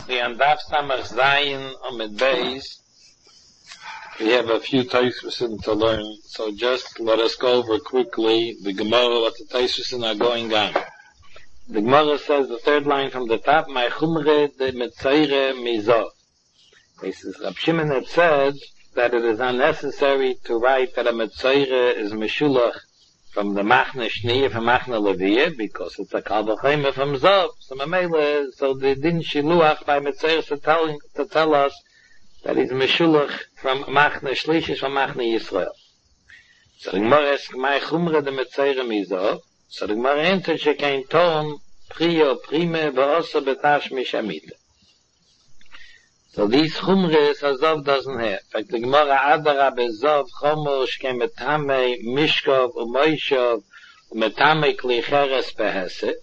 We on Daf Samach Zayin Amid Beis. We have a few Taisvisim to learn, so just let us go over quickly the Gemara, what the Taisvisim are going on. The Gemara says, the third line from the top, My Chumre de Metzaire Mizov. This is Rab Shimon had said that it is unnecessary to write that a Metzaire is Meshulach from the Machne Shniya, from Machne Leviyah, because it's a Kalvachayma from Zov. So they didn't Shiluach by Metzair to tell us that he's Meshulach from Machne Shlish, from Machne Yisrael. So the Gemara asks, My Chumre de Metzair Mizov. So the Gemara answers, Shekein Ton, Priyo, Prime, Va'osa Betash Mishamita. So these Chumres, Zov doesn't have. In fact, the Gemara Adara Bezov, Chomo, Shkem Metame, Mishkov, Umoishov, Metame Klicheres Behese.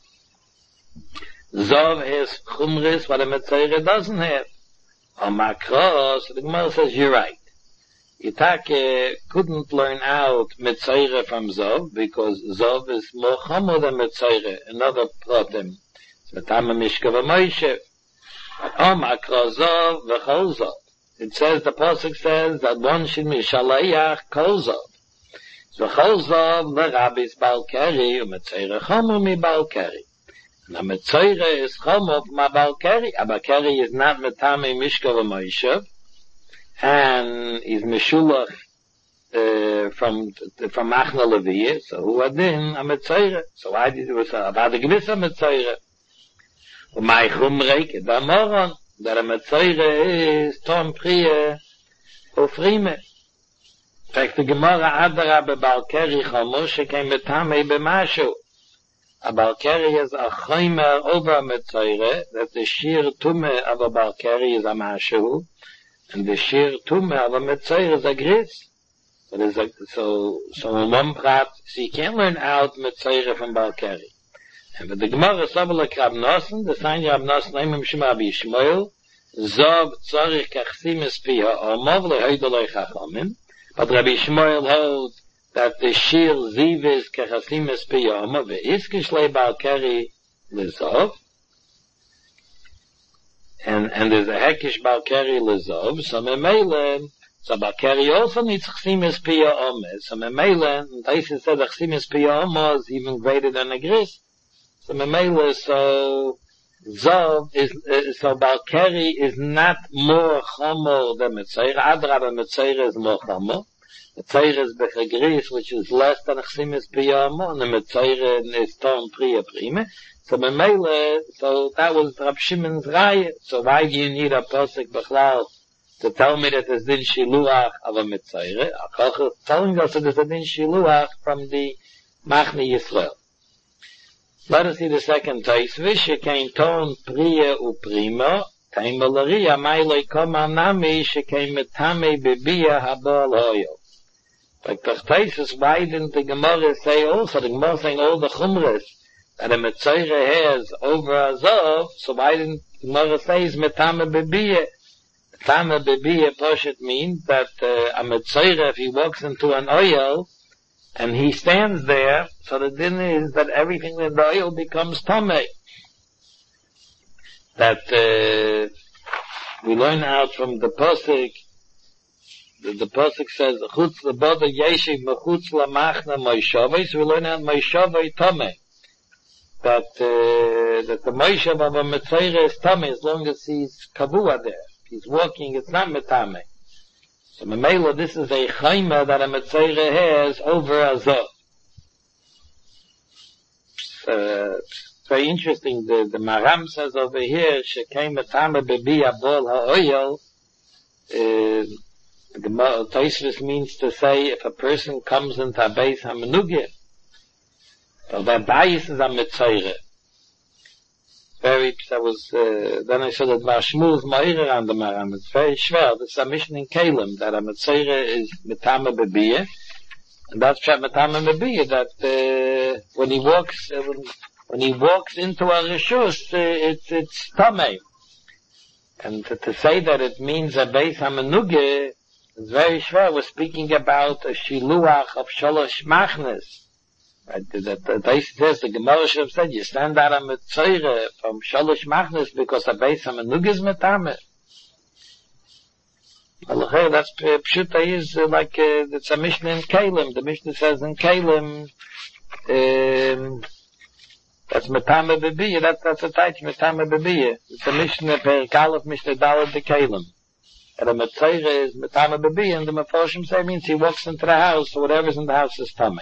Zov has Chumres, what a Metzaire doesn't have. On Makros, the Gemara says, you're right. Yitake couldn't learn out Metzaire from Zov, because Zov is more Chomo than Metzaire, another problem. Metame, Mishkov, Umoishov. It says, the Pasuk says that one should be Shalayach Kozov. So Kozov, the Rabbis Balkari, Metzaire Chomo mi Balkari. Now Metzaire is Chomo ma Balkari. Balkari is not Metame Mishkov Moishev, and is Meshulach from Machna Leviyah. So who adin a Metzaire? So why did it say about the Gewissa Metzaire? My Chumreik, the Moron, that a Metzaire is Tom Priye Ufrime. In fact, the Gemara Adara beBalkeri Chomosh came Betame beMashu. A Balkeri is a Chaymer over a Metzaire, that the Shir Tume of a Balkeri is a Mashu, and the Shir Tume of a Metzaire is a Gris. So in one prat, so you can't learn out Metzaire from Balkeri. And with the Gemara Sabala Krab Nosen, the sign Rab Nosen, Naimim Shema Abi Shmuel, Zov Tzorich Kachsimis Piha Omov Lehoidoloi Chachamim. But Rabbi Shmuel holds that the Shir Ziv is Kachsimis Piha Omov, Ve'iskish Le Balkeri Lezov, and there's a Hekish Balkeri Lezov, so Memele, so Balkeri also needs Chsimis Piha Omov, so Memele, and Taisa said Chsimis Piha Omov is even greater than a Gris. So Memele, so Zov is, so Balkeri is not more Chomo than Metzaire. Adraba Metzaire is more Chomo. Metzaire is Bechagris, which is less than Chsimis Piyamo, and the Metzaire is Tom Priya Prime. So Memele, so that was Rab Shimon's Raya. So why do you need a Posek Bechlal to tell me that there's Din Shiluach of a Metzaire? Achoch telling us that there's a Din Shiluach from the Machne Yisrael. Let us see the second case. Shekein ton priya uprima, taimalaria maile koma nami shekein metame bebiya habal hoyo. Like the case, why didn't the Gemara say also, the Gemara saying all the chumras that a Metzaire has over Azov, so why didn't the Gemara say is metame bebiya? Metame bebiya poshet means that a Metzaire, if he walks into an oil, and he stands there, so the din is that everything in the oil becomes tamei. That we learn out from the pasuk. The pasuk says, "Chutz lebada yeshiv mechutz lamachna moishavei." So we learn out moishavei tamei. That the moishav of a Metzaire is tamei as long as he's kavua there. If he's walking, it's not metamei. So Memela, this is a chayma that a Metzaire has over a Zov. Very interesting. The Maram says over here, Shekein metame bebiya bol ha'oyel. The Tosfos means to say if a person comes into a beis hamenugya, so that bayis is a Metzaire. Then I saw that Vashmuz Ma'ira on the Maram. It's very schwer. There's a mission in Kalim that a Metzaire is Metame Bebiyah. And that's Metame Bebiyah, that, when he walks into a Rishus, it's Tamei. And to say that it means a Beis HaMenugeh is very schwer. We're speaking about a Shiluach of Shalosh Machnes. The Taisa says, the Gemara should have said, you stand out on Metzoire from Shalosh Machnes because the base of Menugis Metame. That's Pshuta is like, it's a Mishnah in Kalim. The Mishnah says in Kalim, that's Metame Bebiya, that's a Taich Metame Bebiya. It's a Mishnah, per Kalef Mishnah Dalet de Kalim. And the Metzoire is Metame Bebiya, and the Mefoshim say means he walks into the house, so whatever's in the house is Tameh.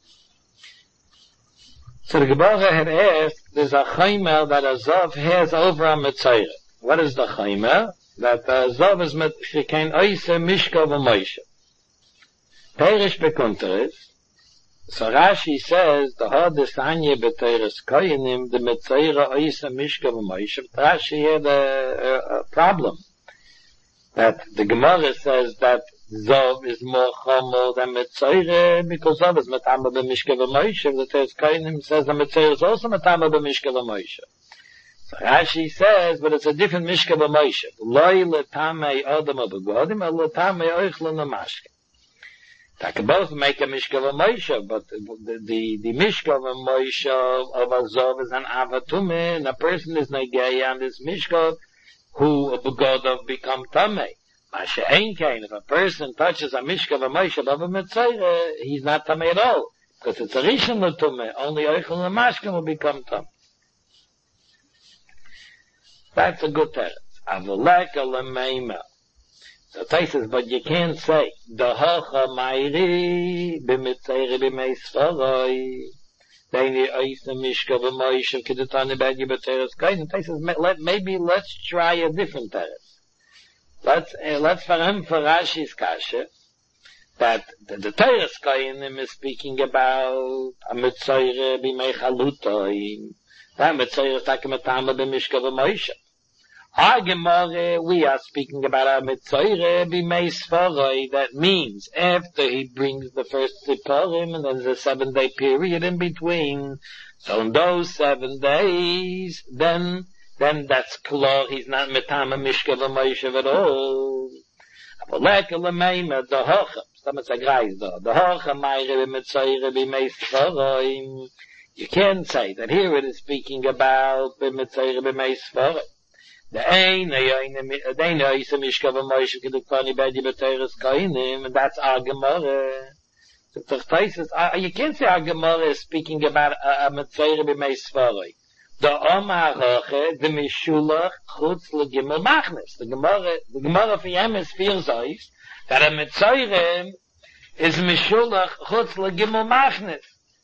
So the Gemara had asked, there's a chaymer that a Zav has over a Metzoire. What is the chaymer? That a Zav is shekain oise mishka v'moishe. Perish bekunteris. So Rashi says, the hardest anye b'teiris koyenim, the Metzoire oise mishka v'moishe. Rashi had a problem. That the Gemara says that Zav is more chomer than Metzoire, because Zav is metama b'mishka v'moishe. The Teres Kohanim says that Metzoire is also metama b'mishka v'moishe. So Rashi says, but it's a different mishka v'moishe. Loi letamei odom b'godim, or letamei oichlon amashke. That can both make a mishka v'moishe, but the mishka v'moishe of a Zav is an avatume, and a person is negei on this mishka who b'godov become tamei. If a person touches a mishka v'moishe above a Metzoire, he's not tamei at all, because it's a rishon l'tumeh. Only oichel l'mashke will become tam. That's a good teretz. Avoleka l'meima. So Tais says, but you can't say the hocha ma'iri b'Metzoire b'mei sfaroi. Deini ois mishka v'moishe k'detani b'egi b'teres kain. Tais says, maybe let's try a different teretz. Let's for him for Rashi's kasha that the Teres Kohanim is speaking about a Metzoire b'mei chalutoi. That Metzoire is like a metama b'mishka v'moishe. Our Gemara, we are speaking about a Metzoire b'mei sfaroi. That means after he brings the first Siporim, and there's a 7-day period in between. So in those 7 days, then that's klar, he's not metama mishka v'moishe at all. Avoleka l'meima, the hocha, stomach agreis da, the hocha ma'ire b'Metzoire b'mei sfaroi. You can say that here it is speaking about b'Metzoire b'mei sfaroi. The ein ois mishka v'moishe k'detani b'egi b'teres kohanim, and that's our Gemara. So you can't say our Gemara is speaking about a Metzoire b'mei sfaroi. The Omar Roche, the Mishulach, Chutz L'Gimel Machnes. The Gemara for him is feels that a Metzoire is Mishulach, Chutz L'Gimel Machnes.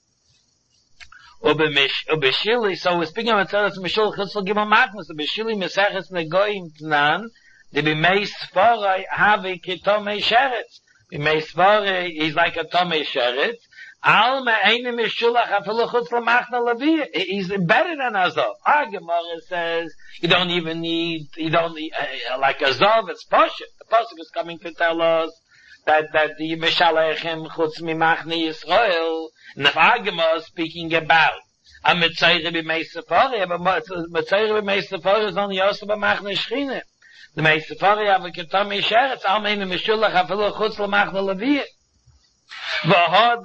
Ubeshili, so we're speaking of Metzoire, it's Mishulach, Chutz L'Gimel Machnes. Ubeshili, Meseches Negoyim Tnan, the B'mei Sfaroi, Havi Kitomei Sheretz. B'mei Sfaroi is like a Tomei Sheretz. Alma eine mishulach afilu chutz l'machna leviya. He's better than Azov. Our Gemara says you don't like Azov. It's Pasuk. The Pasuk is coming to tell us that the mishalechem chutz mimachna Yisrael. And if our Gemara is speaking about a Metzoire b'mei sfaroi, but Metzoire b'mei sfaroi is only also b'machna Shechina. The mei sfaroi have a ketamei sheretz. Alma eine mishulach afilu chutz l'machna leviya. The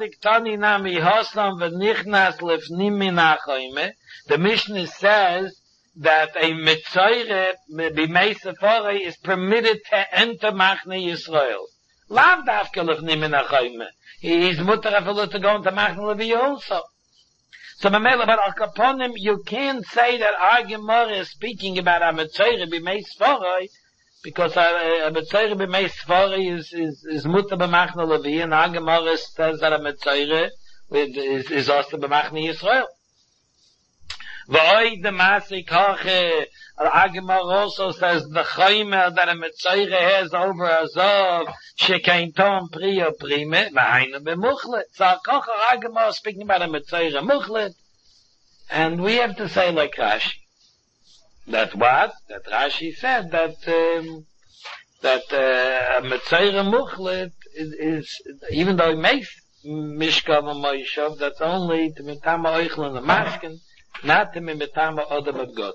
Mishnah says that a Metzoire b'mei sfaroi is permitted to enter Machne Yisrael. Lav dafka lefnim min ha'choyme. He's mutter afilu to go into Machne Levi also. So but al kaponim, you can't say that our Gemara is speaking about a Metzoire b'mei sfaroi, because a Metzoire b'mei sfaroi is mutter b'machna Levi, and our Gemara says that a Metzoire is also b'machna Yisrael. V'oi demasik hache, our Gemara also says the chaymer that a Metzoire has over a Zav, shekein tom priya prime, v'hainu b'muchlet. So our Gemara is speaking about a Metzoire muchlet, and we have to say like Rashi. That what? That Rashi said that Metzoire muchlet is even though he makes mishka v'moishav, that's only to mitama oichel and the masken, not to mitama odom b'godim.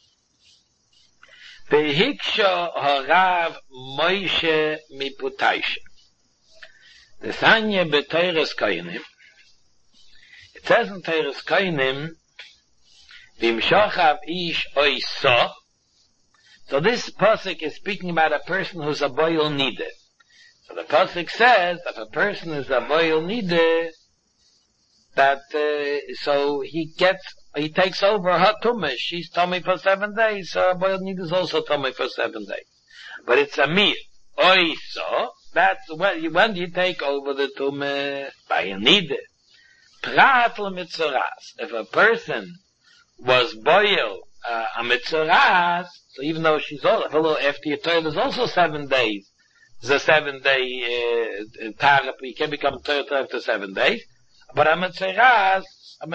Vehiksha harav Moshe miputaisha. The Sanya b'Teres Kohanim. It says in Teres Koinim, Vim shochav ish oiso. So this pasuk is speaking about a person who's a boil nideh. So the pasuk says, if a person is a boil nideh, that, so he takes over her tumah. She's tummy for 7 days, so a boil nideh is also tummy for 7 days. But it's a mir. Oiso, that's when you take over the tumah by a nideh. Prat l'mitzoras. If a person was boil a mitzoras, so even though she's all, a little after your toilet is also 7 days. It's a 7-day tarif. You can become toilet after 7 days. But a mitzoras,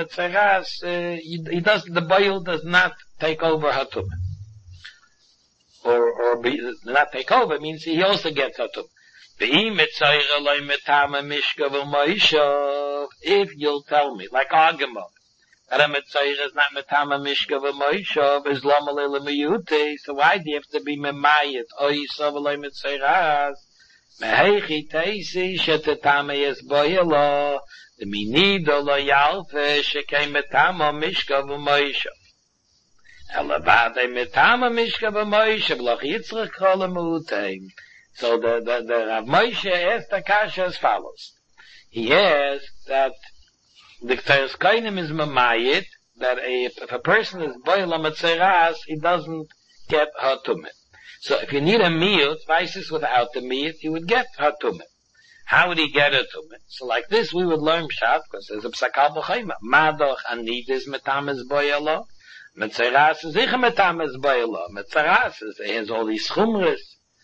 the boil does not take over her tumah. Or not take over, means he also gets her tumah. If you'll tell me, like Agama, that a Mitzayir is not Metama Mishka v'Moishav, is Lama Lele Meyute, so why do you have to be Memayit? Oisov Eloi Mitzayiras, Meheichi Teisi, Shetetame Yes Boyelo, the Minido Lo Yalfe, Shekei Metama Mishka v'Moishav. Elabade Metama Mishka v'Moishav, Loch Yitzrach Kol Meuteim. So the Rav Moshe asked the kasha as follows. He asked that the Teres Koinim is mamayit, that if a person is boil amatzeras, he doesn't get her tumah. So if you need a miyut, vices without the miyut, he would get her tumah. How would he get her tumah? So like this, we would learn pshat, because there's a psakal b'chayma. Madoch anidis metames boyalo, metzeras is ich metames boyalo, metzeras has all these chumras,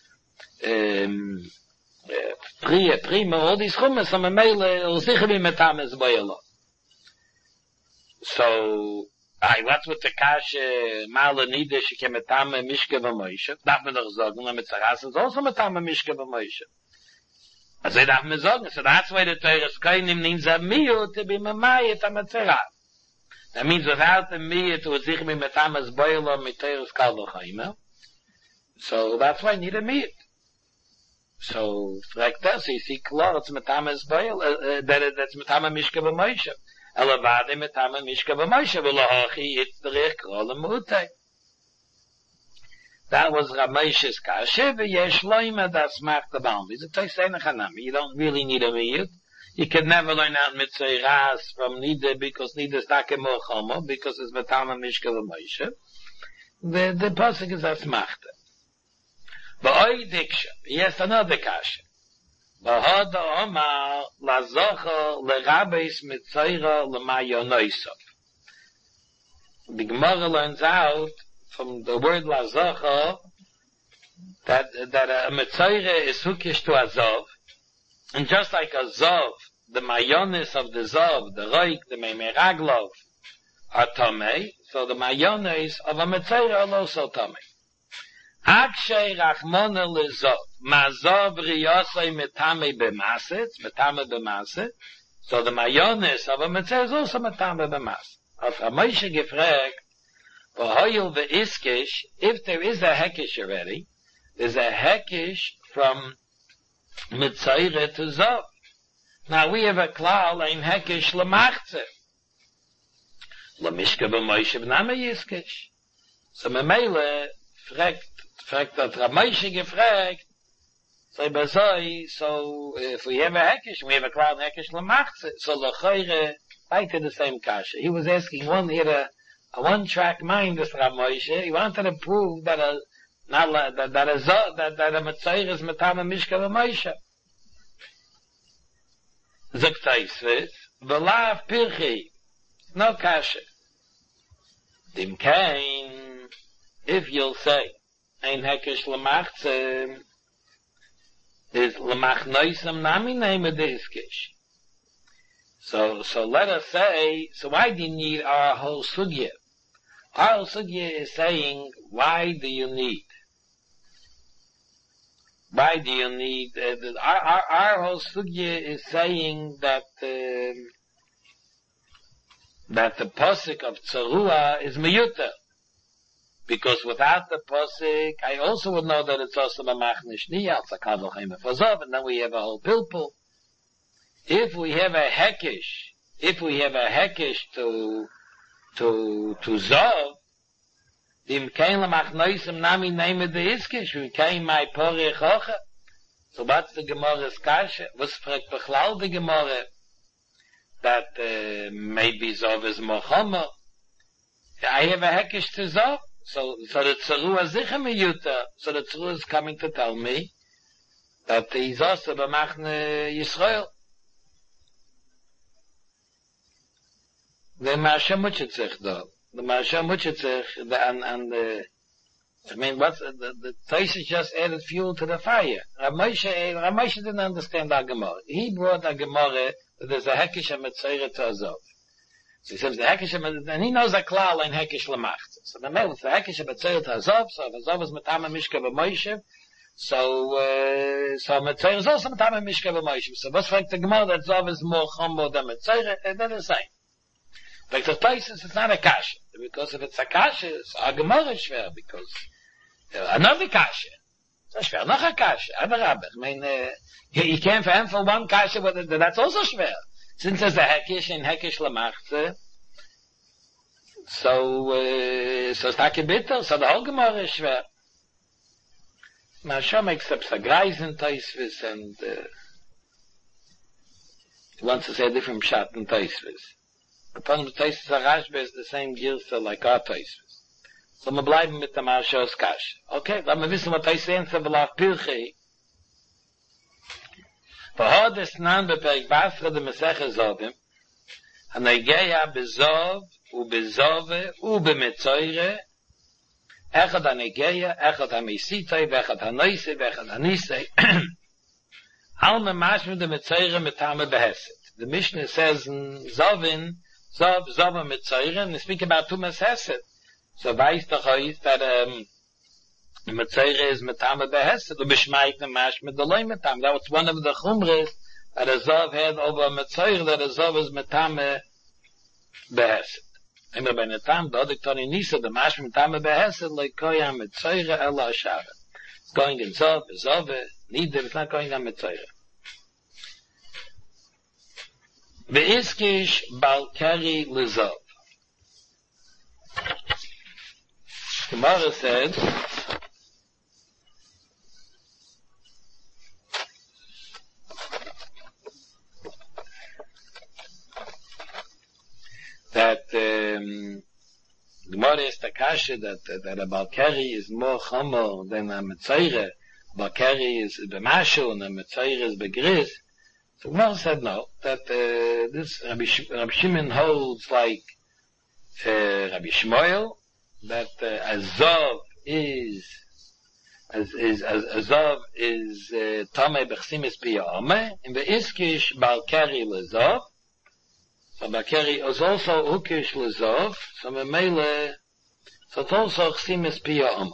prima, all these chumras, so memele, sicher be metames boyalo. So, what's with the kasha, mala nida, she came metame mishka v'moisha, that me doch sagen, na mitzaras is also metame mishka v'moisha. I say that me sagen, so that's why the Teres Koinim means a miyu to be memayit a mitzaras. That means without the miyu to sich me metames boilo mit Teres Kal v'chayma. So that's why I need a miyut. So, like that, you see, klar, it's metames boil, that's metame mishka v'moisha. Elavade metame mishka v'moisha v'lohachi yitzderich kol ha'mutei. That was Rav Moshe's kasha, v'yesh loima das macht the boundaries. It takes any chanami. You don't really need a miyut. You can never learn out mitzayras from nida, because nida is take more chomo, because it's metame mishka v'moisha. The pasuk is as machta. Ba'oi diksha. Yes, another kasha. Ba'hoda omar lazocha lerabes mitzayra l'mayonoisov. The Gemara learns out from the word lazocha that a mitzayra is hookish to a zov. And just like a zov, the mayonis of the zov, the roik, the meimeraglov, are tomei, so the mayonis of a mitzayra are also tomei. Akshay Rachmona lezov, mazov riyosei metame b'maset, metame b'maset. So the mayonis of a mitzvah is also metame b'maset. Auf Rav Moshe gefragt, v'hoyel ve'iskish, if there is a hekish already, there's a hekish from mitzvah to zov. Now we have a klal ein hekish l'machze. L'mishka b'Moshe v'name yiskish. So memele fragt that Rav Moshe gefragt, so if we have a hekish, we have a cloud hekish l'machze, so l'choire, right to the same kasha. He was asking he had a one-track mind, this Rav Moshe. He wanted to prove that a mitzayir is metame mishka v'Moshe. Zoktaisvis, v'lav pirchi, no kasha. Dimkein, if you'll say, ein hekish l'machze, is l'machnoisam nami name of the iskish. So let us say, so why do you need our whole sugya? Our whole sugya is saying, why do you need? Our whole sugya is saying that the posik of tzarua is miyuta. Because without the posik, I also would know that it's also mamachnish niyah, and then we have a whole pilpul. If we have a hekish if we have a hekish to Zov, Im kein lamach neusem nami nehme de iskish, we kein my pori choche. So what's the Gemara's kasha? Was fragt Bechlau the Gemara? That maybe Zov is Mochama. I have a hekish to Zov. So the Tzarua Zicha Miyuta. So the Tzarua is coming to tell me that he's also b'machne Yisrael. The Marsha Muchetzich though. The Marsha Muchetzich, I mean, what's the Tosfos just added fuel to the fire. Ramoshe didn't understand our Gemara. He brought a Gemara that there's a hekish and metzayre to Azov. So he says the hekish and he knows a klal and hekish lamacht. So the mail is the hekish and metzayre to Azov. So if Azov is metama mishka b'Moshe, so metzayre is also metama mishka b'Moshe. So what's like the Gemara that Azov is more chombo than metzayre? They're the same. Like the Tosfos, it's not a kasha. Because if it's a kasha, it's a Gemara is schwer, because another kasha. It's schwer, noch a kasha. Aber, I mean, you can't find for one kasha, but that's also schwer. Since there's a hekish and hekish lamachte, so it's not a bitter, so the whole Gemara is schwer. Marsha makes up a greis in Tosfos, and he wants to say a different shot in Tosfos. Upon the Tosfos Rashba is the same girsa like our Tosfos. So we bleiben mit der Marsha's Kash. Okay, dann wir wissen, was Tosfos answer belach Pilchi. V'hod es nan beperek Basra de Meseche Zovim, hanegeya bezov, ubezove, ubemetzoire, echad hanegeya, echad hamesitoi, vechad hanoise, vechad hanisei, alme mashme de metzoire metame behesed. The Mishnah says in Zovin, Zov mit Zeire, and they speak about Tumas Hesed. So weiß doch euch that mit Zeire is metame behesed, und beschmeit ne mash mit deloi metame. That was one of the chumres that a Zov had over mit Zeire, that a Zov is metame behesed. Immer bei netam, da odik toni nisa, the mash metame behesed, like koyam mit Zeire ela ashara. It's going in Zov, neither, it's not going on mit Zeire. Ve'iskish balkari lezov. Gemara said that Gemara is takasha that a balkari is more chomer than a metzayre. Balkari is b'mashu and a metzayre is b'gris. So Gemara said no, that this Rabbi Shimon holds like Rabbi Shmuel, that Azov is Tomei b'chsimis piyame, and the Iskish balkari lezov. So balkari is also ukish lezov. So memele, so it's also chsimis piyame.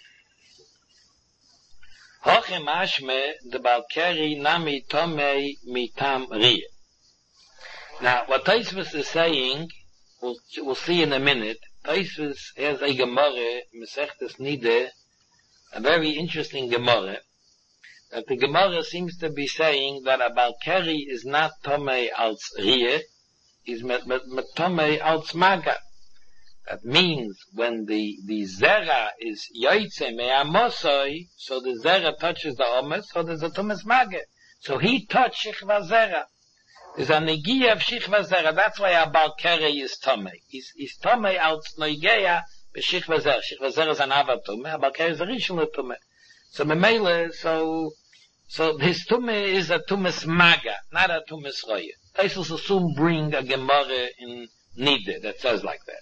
Hoche mashme the balkari nami tomei mitam riyah. Now, what Tosfos is saying, we'll see in a minute. Tosfos has a Gemara, Mesechtes Nideh, a very interesting Gemara, that the Gemara seems to be saying that a balkari is not tomei als riyah, is tomei als maga. That means when the zera is yoytze me'amosoi, so the zera touches the omes, so there's a tumas maga. So he touched shichva zera. There's a negiya of shichva zera. That's why a balkari is tomei. Is tomei als negiya b'shichva zera. Shichva zera is an ava tumei. A balkari is a rishon tumei. So memele, so his tumei is a tumas maga, not a tumas roya. Tosfos will soon bring a Gemara in Nideh that says like that.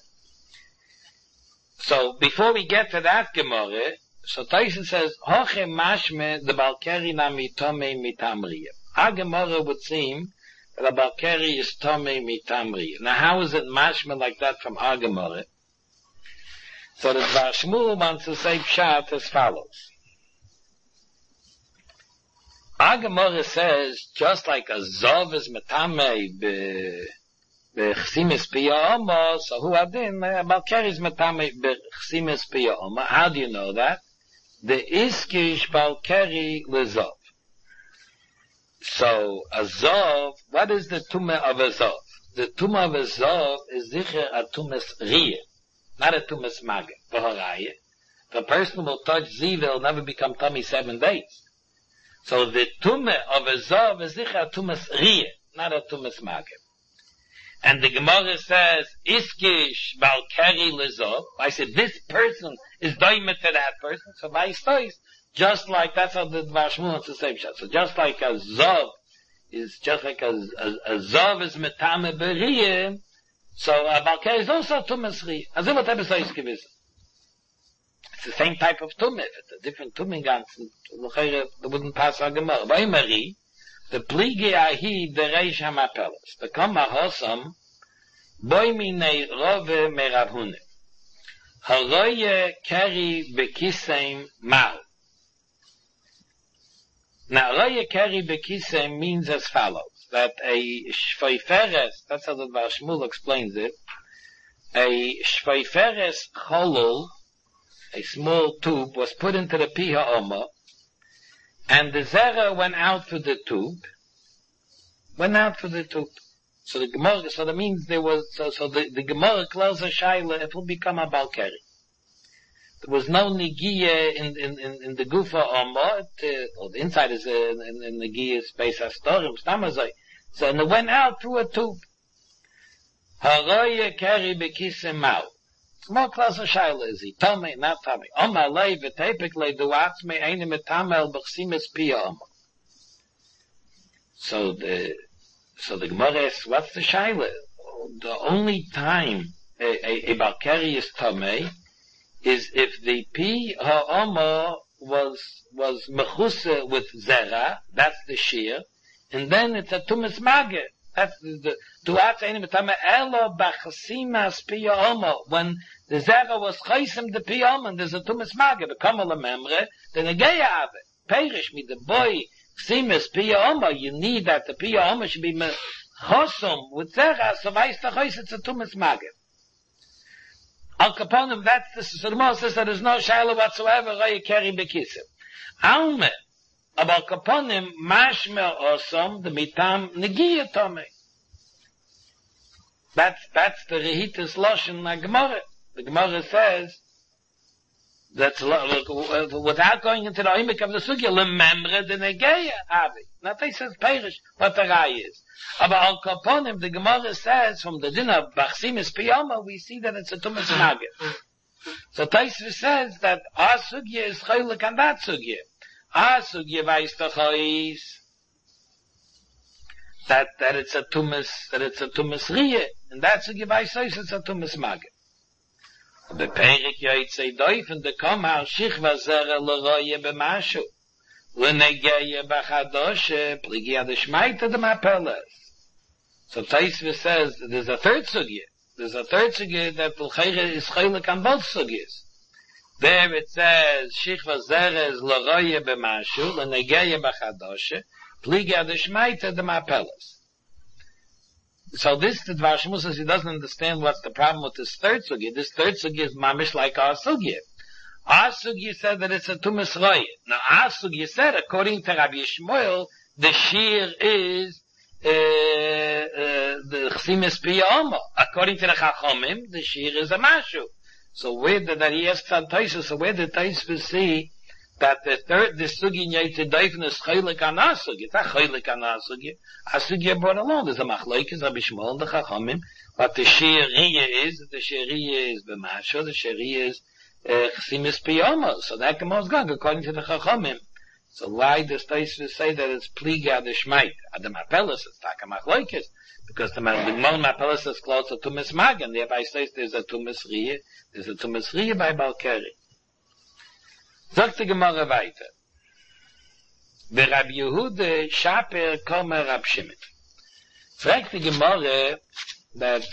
So before we get to that Gemara, so Tosfos says, Hoche mashme the balkari nami tomei mitam riyah. Our Gemara would seem that the balkari is tomei mitam riyah. Now how is it mashme like that from our Gemara? So the Dvar Shmuel wants to say pshat as follows. Our Gemara says, just like a Zov is metamei b'chsimis piya'oma, so who adin, balkari is metamei b'chsimis piya'oma. How do you know that? The iskish balkari lezov. So, a Zov, what is the tumah of a Zov? the Tumah of a Zov is sicher a Tumas Riyah, not a Tumas Magen. V'harayah, if a person will touch Ziv, he'll never become tummy 7 days. So the Tumah of a Zov is sicher a Tumas Riyah, not a Tumas Magen. And the Gemara says, Iskish Balkari Lezov. I said, this person is doimet to that person. So by stories, just like, that's how the Dvar Shmuel is the same shot. So just like a Zov is, just like a Zov is metame beriyah, so a Balkari is also Tumas Riyah. As if whatever so is gewiss. It's the same type of Tumah. If it's a different Tumah, it wouldn't pass our Gemara. By Mari, the pligi ahi the reish hamapelas. The kama hosam boy minei rove meravhune. Haroye kari bekisem mal. Now, haroye kari bekisem means as follows: that a shveiferes, that's how the Dvar Shmuel explains it. A shveiferes cholul, a small tube, was put into the pi ha'oma. And the zera went out through the tube. So the Gemara, so that means there was, so the Gemara closes a shaila, it will become a balkari. There was no negiya in the gufa or the inside is in the negiya space astorim, stamazai. So, and it went out through a tube. Haroye kari bekisem mau. Small class of shaila is he tame, not tame. Oma lei v'tepik duats me eine metamel b'chsimes piyam. So the Gemara asks, what's the shaila? The only time a balkari is tame is if the pi ha'oma was mechuse with zera, that's the shear, and then it's a tumas mageh. That's the duat eine metame elo b'chsimes piyam. When the zera was chaysim the piyam, and there's a tumas mageh, become a memre, then a geya ave. Perish me the boy chsimes piyam. You need that the piyam should be chosum with zera, so weiss the chayis it's a tumas mageh. Al kaponim, that's the Surma says that there's no shaila whatsoever, Raya Keri Bekisim. Alme, Al kaponim, mashmer osam, the mitam, negiya tome. That's the Rehitas Loshen na Gemara. The Gemara says, that's, without going into the oimik of the sugya, lememre de negeya avi. Now they says perish, what the rai is. But al kaponim, the Gemara says, from the din of Bachsimis Piyama, we see that it's a Tumas Mageh. So Taisva says that our sugya is chaylik and that sugya. Our sugya weiss the chayis, that it's a Tumas Riyah. And that sugya weiss it's a Tumas Mageh. The Perik Yaitse Doif and the Kamar Shichva Zera Leroye B'Mashu. L'Negeya B'Chadoshe Pligia the Shmaita the Mapelas. So Taisva says there's a third sugya. There's a third sugya that L'Chayre is chaylik on both sugyas. There it says Shichva Zera is Leroye B'Mashu L'Negeya B'Chadoshe Pligia the Shmaita the Mapelas. So this, the Dvar Shmuel says he doesn't understand what's the problem with this third sugya. This third sugya is mamish like our sugya. Our sugya said that it's a tumas raya. Now our sugya said, according to Rabbi Yishmael, the shear is the chsimes piyama. According to the Chachamim, the shear is a mashu. So where did that he asks on Taisva? So where did Taisva see that the sugya Yaitse Doifen is chaylik on our sugya? It's not chaylik on our sugya. Our sugya brought along. There's a machlokes, Rabbi Shmuel and the Chachamim. What the sheariyah is, the sheariyah is b'masho, the sheariyah is chsimis piyama. So that Gemara is going according to the Chachamim. So why does Taisva say that it's pliga the shmait? The mapelas is taka machlokes, because the mapelas is closer to mismagan. Thereby says there's a tumas riyah. There's a tumas riyah by Balkari. Sagt die Gemara weiter. Der Rabbi Yehuda Shaper Komer Rab Shimon. Fragt die Gemara that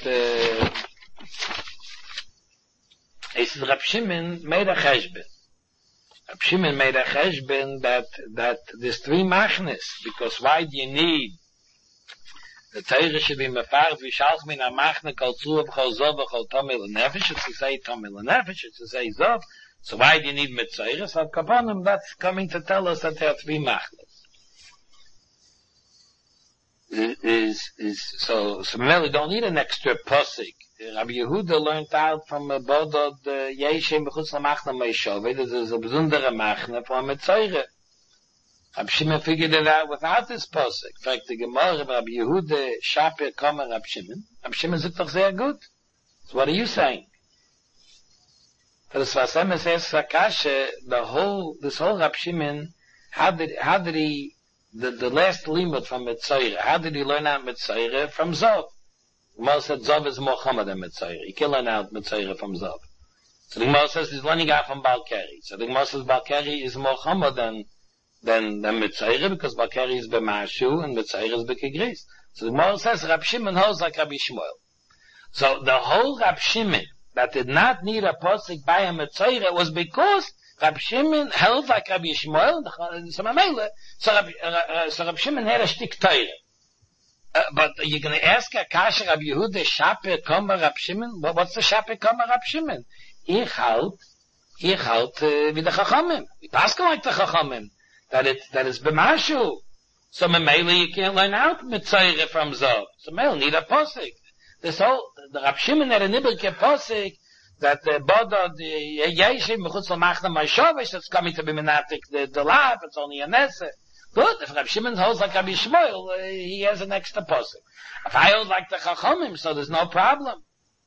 es ist Rab Shimon made a cheshbon. Rab Shimon made a cheshbon that there's 3 machnes, because why do you need the Torah should be mefarz v'shalch min ha-machne kol tzuv kol zov kol tomei l'nefesh, it's to say tomei l'nefesh, it's to say zov. So why do you need mitzayres? Al kaponim, that's coming to tell us that there are 3 machnes. so we really don't need an extra posik. Rabbi Yehuda learned out from Bodod Yeshem b'chutz l'machna meishove. This is a besondere machna from a Metzayre. Rabbi Shimon figured it out without this posik. In fact, the Gemara of Rabbi Yehuda Shaper Kamer Rabbi Shimon. Rabbi Shimon sagt doch sehr gut. So what are you saying? For the Sfasem says Sakashe, this whole Rabbi Shimon, how did he, the last limit from Metzayre, how did he learn out Metzayre? From Zov. Gemara said Zov is more Chama than Metzayre. He can learn out Metzayre from Zov. So the Gemara says he's learning out from Balkari. So the Gemara says Balkari is more Chama than Metzayre, because Balkari is B'Mashu and Metzayre is B'Kegris. So the Gemara says Rabbi Shimon holds like Rabbi Shmuel. So the whole Rabbi Shimon that did not need a posik by a Metzayre was because Rabbi Shimon held like Rabbi Shmuel, so Rabbi Shimon had a shtik Torah. But you're going to ask a kasha Rabbi Yehuda Shaper Kamer Rabbi Shimon? What's the Shaper Kamer Rabbi Shimon? Ich halt wie the Chachamim. We pass like the Chachamim. That is b'mashu. So Memele you can't learn out Metzayre from Zov. So Memele need a posik. The Rabbi Shimon had a nibelke posik that the Bodod Yeshem b'chutz l'machna meishove that's coming to be menatik the lab. It's only a nese. Good. If Rabbi Shimon holds like Rabbi Shmuel, he has an extra posik. If I hold like the Chachamim, so there's no problem.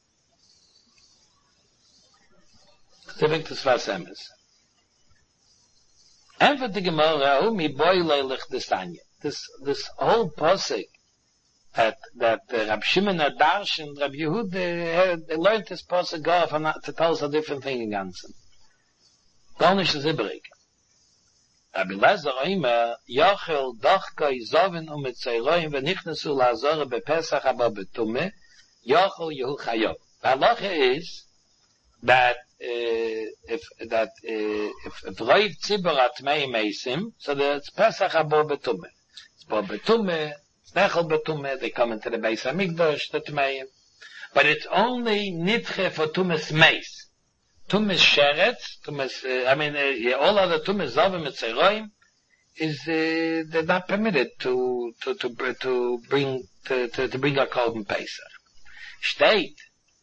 Specific to Sfas Emes. And for the Gemara, this whole posik that Rabbi Shimon had darshan, Rabbi Yehuda they learned this posik off to tell us a different thing in Gansen. Gonish is Ibrik. Rabbi Lezer Oimer, Yochel Dochkoi Zoven Metzayroim V'nichnesu Lazore Bepesach Haba Betume, Yochel Yehu Chayov. The halacha is that if Roiv Tzibor Atmei Meisim, so that's Pesach Haba Betume. It's Bo Betume, it's Nechel Betume, they come into the Beis HaMikdash, the Tmeim. But it's only Nitche for Tumes Meis. Tumis Sheretz, all other Tumis Zavim Etzeroim they're not permitted to bring a Korban Pesach. Steht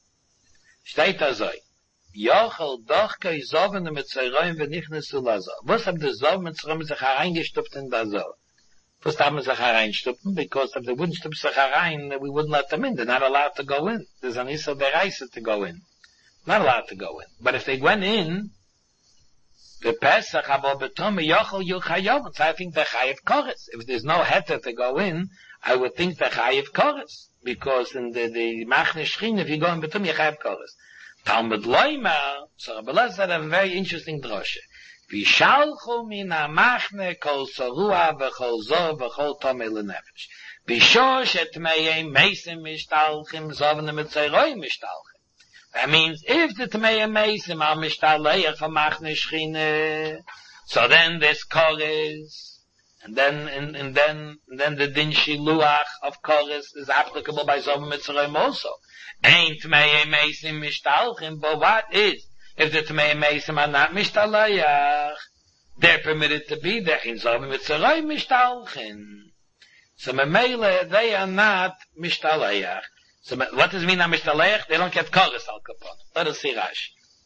azoi. Yochel Dochkei Zavim Etzeroim v'nichnesu lazor. Was haben die Zavim Etzeroim sich hereingestupft in der Zor? Was haben sich hereinstupfen? Because if they wouldn't stup sich herein, we wouldn't let them in. They're not allowed to go in. There's an Issa Bereisa to go in. Not allowed to go in. But if they went in, the Pesach, Abo B'Tomei, Yochel Yuchayov, so I think they're Chayiv Koretz. If there's no heter to go in, I would think they're Chayiv Koretz. Because in the Machne Shchin, if you go in B'Tomei, you're Chayiv Koretz. Talmud Loimar, so Rabbi Lezer had a very interesting droshe. Vishalchu min ha-machne kol sorua v'chol zor v'chol tomei l'nefesh. Bishor shetmei meisim mishtalchim zoven ha-mitzayroim mishtalchim. That means if the Tmei Meisim are Mishtalei for Machne Shchine, so then this Kores, and then the Din Shiluach of Kores is applicable by Zov Mitzrayim also. Ain't Tmei Meisim Mishtalchim, but what is if the Tmei Meisim are not Mishtaleiach? They're permitted to be there in Zov Mitzrayim Mishtalchim. So Memele, they are not Mishtaleiach. So what does it mean Mishtalech? They don't get Koris al Kapon. Let us see Rashi.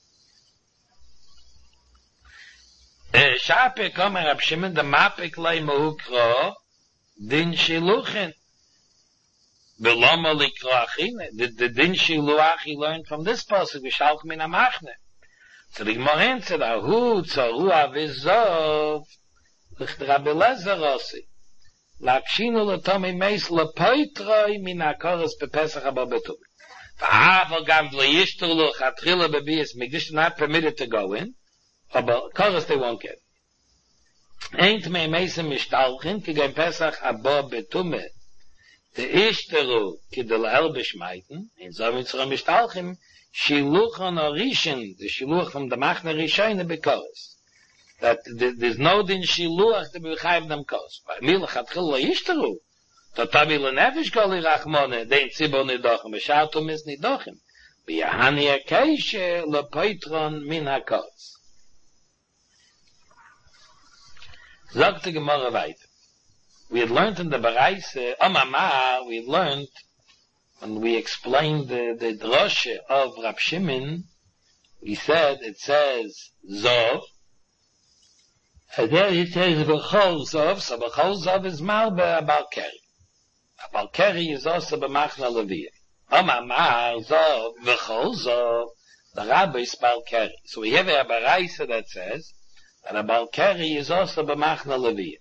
Shape Kamer Rab Shimon the Mapik Lei Mohukro Din Shiluchin. Veloma Likro Achine. The Din Shiluach he learned from this pasuk. Vishalch min ha-machne. So the Gemara answered, Ahu Tzoru Avizov L'ch Rabbi Lezer Rossi. Lakshinu l'tomei meis l'poitroi min ha-koros b'Pesach haba b'Tumei. V'aval gav l'yishtulu chatchila b'biyas mikdash, not permitted to go in. But koros they won't get. Ein tmei meisim mishtalchin k'gei Pesach haba b'Tumei. The ishtaru k'del elbish meiten in Zavitzra mishtalchim shiluchon orishin, the shiluch from the Machne Rishayne b'koros. That there's no din shiluach to be chayiv them kos. By milach atchil lo yishtaru. Totabi lenefesh kol irachmone, dein tzibor nidochem, v'shartum is nidochem. V'yahani akeishe lepoitron min hakos. Sagt die Gemara weiter. we had learned in the Bereise, we had learned, when we explained the droshe of Rab Shimon, we said, it says, Zov, and there it says, V'chol Zov, so V'chol Zov is Marbe Abalkeri. Abalkeri is also B'machna Leviyah. Zov, V'chol Zov, the Rabbi is Balkeri. So we have a Bereise that says, that Abalkeri is also B'machna Leviyah.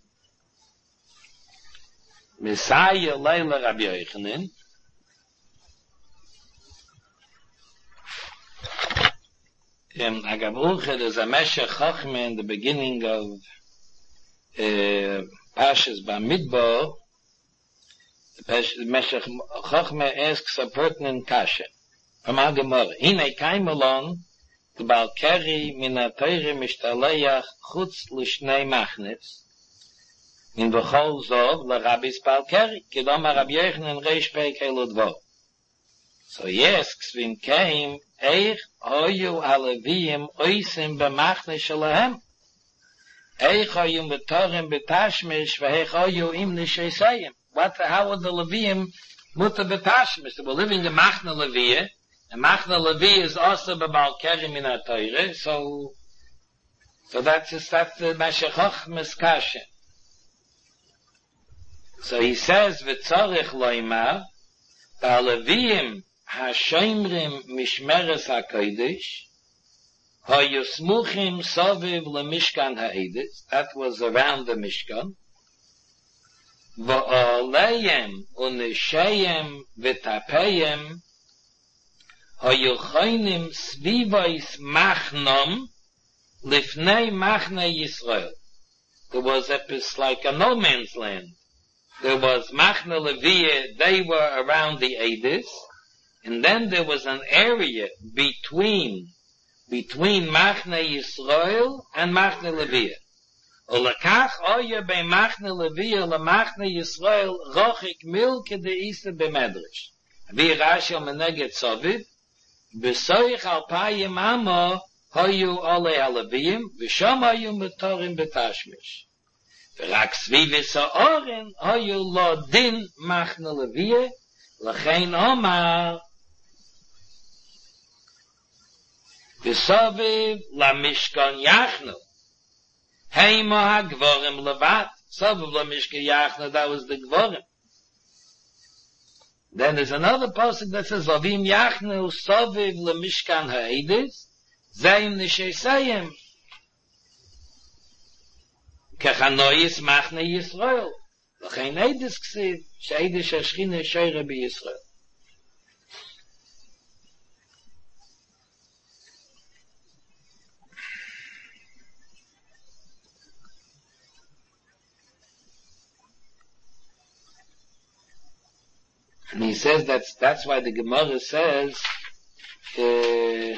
Messiah Leila Rabbi Yochanan, Agabruche, there's a Meshech Chochmah in the beginning of Pashas Bamidbar. The Meshech Chochmah asks a pertinent kasha from Agamor. Hine kaim alon, the Balkeri min ha-Torah mishtaleach chutz l'shnei machnitz, in v'chol zov l'Rabbis Balkeri, kidom Rabbi Yochanan reish peik eludvo. So he asks, v'im came, eich hoyu haleviyim oisim b'machne shalahem, eich hoyu b'torim b'tashmish, v'eich hoyu im l'sheisayim. How would the Leviyim muta b'tashmish? They were living in Machna Leviyah, and Machna Leviyah is also b'Balkeri min ha-Torah, so that's the Meshech Chochmah's kasha. So he says, v'tzorich loimar, ba'aleviyim ha'shomrim mishmeres ha'kodesh, ha'yusmuchim soviv le'mishkan ha'edis, that was around the Mishkan, v'oleim u'neshayim v'tapeyim, ha'yuchoinim svivais machnom, lifnei machne Yisrael. There was like a no man's land. There was Machna Leviyah, they were around the Edis, and then there was an area between Machna Yisrael and Machna Leviyah. Ulakach oya bei Machna Leviyah le Machna Yisrael rochik milke de Isa b'medrash. Vi Rashi meneged Soviv, b'soich alpayim amo hoyu ole haleviyim, v'sham hoyu metorim b'tashmish. ורק סביבס האורן היו לו דין מחנה לוויה, לכן אומר וסובב למשכן יחנו, הימו הגבורם לבד, סובב למשכן יחנו, that was the גבורם. Then there's another pasuk that says, Lovim yachnu soviv lemishkan ha'edis, zeim nishesayim, כחנויס מחנה ישראל. לכן עדס כסיב, שעדש השכינה שיירה בישראל. And he says that's why the Gemara says, the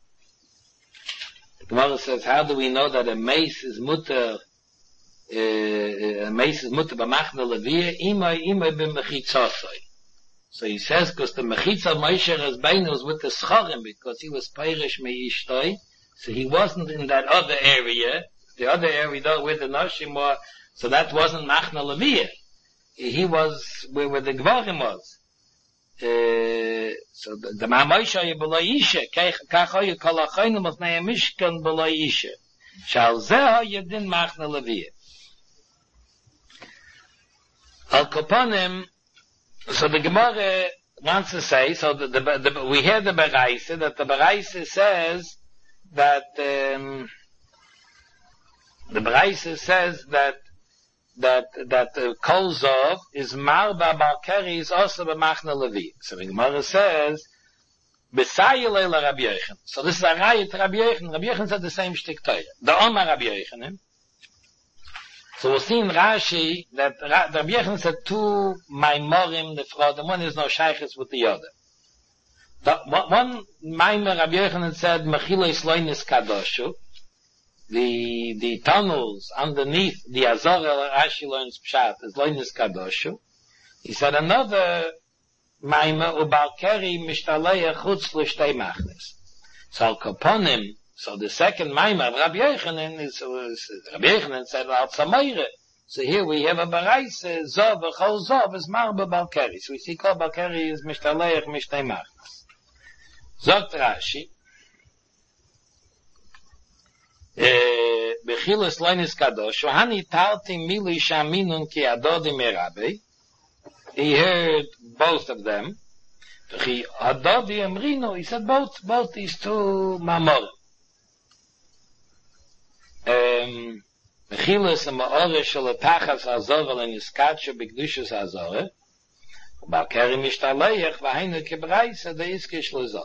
Gemara says, how do we know that a mace is mutter b'machna leviyah imay b'mechitzasai. So he says, because the mechitza Moshe Rabbeinu was with the scharim, because he was peirish me'ishtoi, so he wasn't in that other area. The other area though where the Noshim were, so that wasn't machna leviyah. He was where the Gvarim was. So the Moshe below Isha, kach hoye kol achayim of neye mishkan below Isha. Shal zeh yedin machna leviyah. Al Koponim, so the Gemara wants to say, so we hear the Bereise, that the Bereise says that, the Bereise says that Kol Zov is Marba Balkeri is also B'machna Levi. So the Gemara says, B'sayilei la Rabbi Yochanan. So this is a raya to Rabbi Yochanan. Rabbi Yochanan said the same shtik Torah. The Omar Rabbi Yochanan. So we'll see in Rashi that Rabbi Yochanan said two Maimorim nefrodim. One is no shayches with the other. One Maimer Rabbi Yochanan said Mechila Isloinis Kadoshu. The tunnels underneath the Azor Rashi learns Pshat is Loinis Kadoshu. He said another Maimer Ubalkeri Mishtalei Chutz L'Shtei Machnes. So Al Koponim. So the second Maimar, Rabbi Yochanan, Rabbi Yochanan said Al Sameire. So here we have a baraise, Zov, a chol Zov, is marba balkeri. So we see kol balkeri is mishtaleich, mishtayimach. Zogt Rashi, Bechilas Leinis Kadosh, Hani Talti Mili Shaminun Ki Adodi Merabe. He heard both of them. Adodi Amrino, he said both these two Mamorim. Bechilas Ma'ore Shel Tachas Hazorah Leniskatshe B'Kedushas Hazorah. Balkeri Mishtaleich, V'hainu Kebreisa De'iskish Lezot.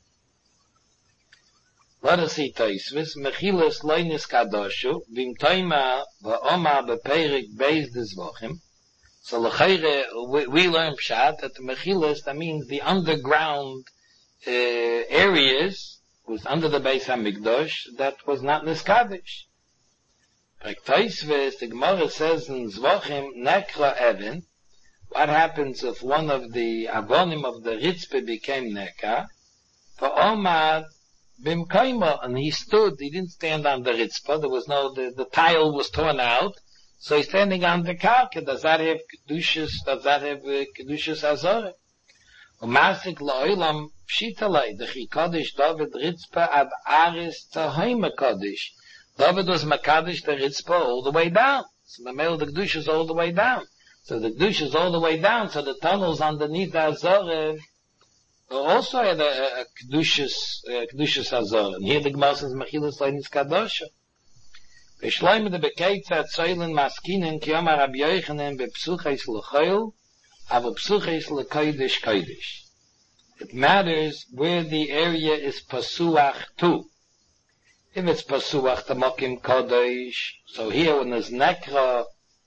Let us see Tosfos, Mechilas Leinis Kadoshu, Vim Toima V'Oma B'Perik Beis Dizvochim. So we learn Pshat that the Mechilas, that means the underground areas, was under the Beis HaMikdash, that was not Niskadish. Like Tosfos, the Gemara says in Zvochim, Nekra Even, what happens if one of the Avonim of the Ritzpe became Nekah? V'Oma Bimkaima, and he didn't stand on the Ritzpah, there was the tile was torn out, so he's standing on the karka. Does that have Kedushas Hazorah? Umasik la'olam pshitalei, the Chikodesh David Ritzpah ad Aris Tahoim Kodesh. David was Makadish the Ritzpah all the way down. So the male, the Kedushas all the way down. So the Kedushas all the way down, so the tunnels underneath the Hazorah also had a Kedushas Hazorah. And here the Gemara says, Mechilas Leinis Kadosha. V'shloim de bekeitza tzoylin maskinin ki yomar Rabbi Yochanan bepsuches l'choil, ava psuches l'kodesh kodesh. It matters where the area is pasuach to. If it's pasuach to mokim kodesh, so here when there's nekra,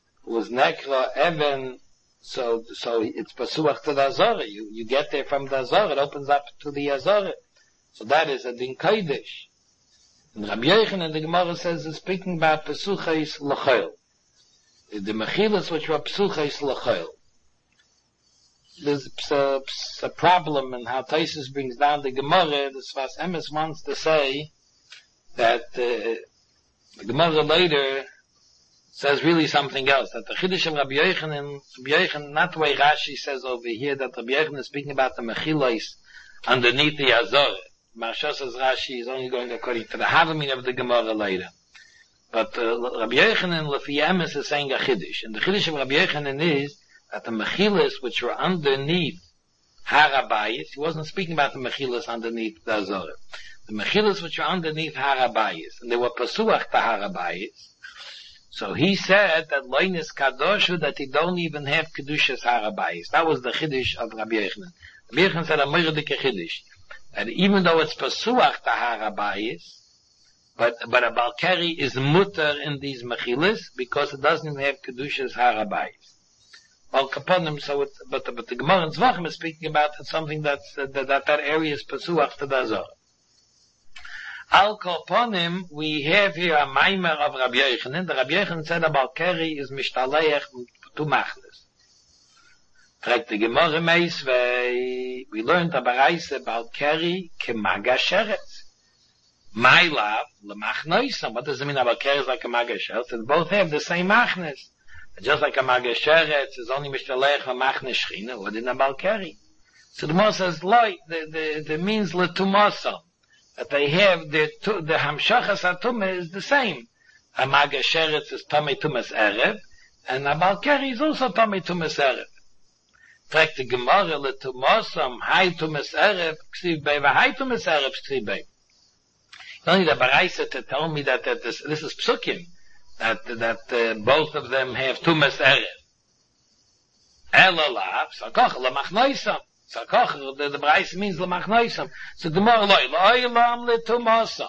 even, so it's pasuach to the Hazorah. You get there from the Hazorah, it opens up to the Hazorah. So that is a din kodesh. And Rabbi Yochanan, the Gemara says, is speaking about Pesuches L'Chol. The Mechilas which were Pesuches L'Chol. There's a problem in how Tosfos brings down the Gemara. The Sfas Emes wants to say that the Gemara later says really something else. That the Chiddush of Rabbi Yochanan, not the way Rashi says over here, that Rabbi Yochanan is speaking about the Mechilas underneath the Hazorah. Marsha says Rashi is only going according to the Havamim of the Gemara later. But Rabbi Yochanan, Lefi Emes, is saying a Chiddush. And the Chiddush of Rabbi Yochanan is that the Mechilas which were underneath Har HaBayis, he wasn't speaking about the Mechilas underneath the Hazorah. The Mechilas which were underneath Har HaBayis, and they were Pasuach to Har HaBayis. So he said that Leinis Kadoshu, that he don't even have Kedushas Har HaBayis. That was the Chiddush of Rabbi Yochanan. Rabbi Yochanan said a Mordecai Chiddush. And even though it's Pasuach Tahar HaBayis, but a Balkari is mutter in these Mechilas, because it doesn't even have Kedushas Har HaBayis. Well, Kaponim, so but the Gemara in Zvachim is speaking about something that area is Pasuach to the Hazorah. Al Kaponim, we have here a Maimer of Rabbi Yochanan. The Rabbi Yochanan said a Balkari is Mishtaleich to Machlis. Fragt the Gemara Meisvei, we learned a Baraise about Keri kemaga sheretz. My love, lemachnoisam. What does it mean about Keri is like a maga sheretz? They both have the same machnes. Just like a maga sheretz is only mishtalech lemachne shchina, or in a Balkeri. So the Gemara says, loi, the means letumosam. That they have the hamshachas atumah is the same. A maga sheretz is tamei tumas erev, and a Balkeri is also tamei tumas erev. Fragt die Gemara letumosam hay tumas erev ksiv bei v'hay tumas erev ksiv bei. Only the Baraisa to tell me that this is psukim, that both of them have tumas erev. Elalav sakoch lemachnoisam. Sakoch the Baraisa means lemachnoisam. So the Gemara lo'ilam letumosam.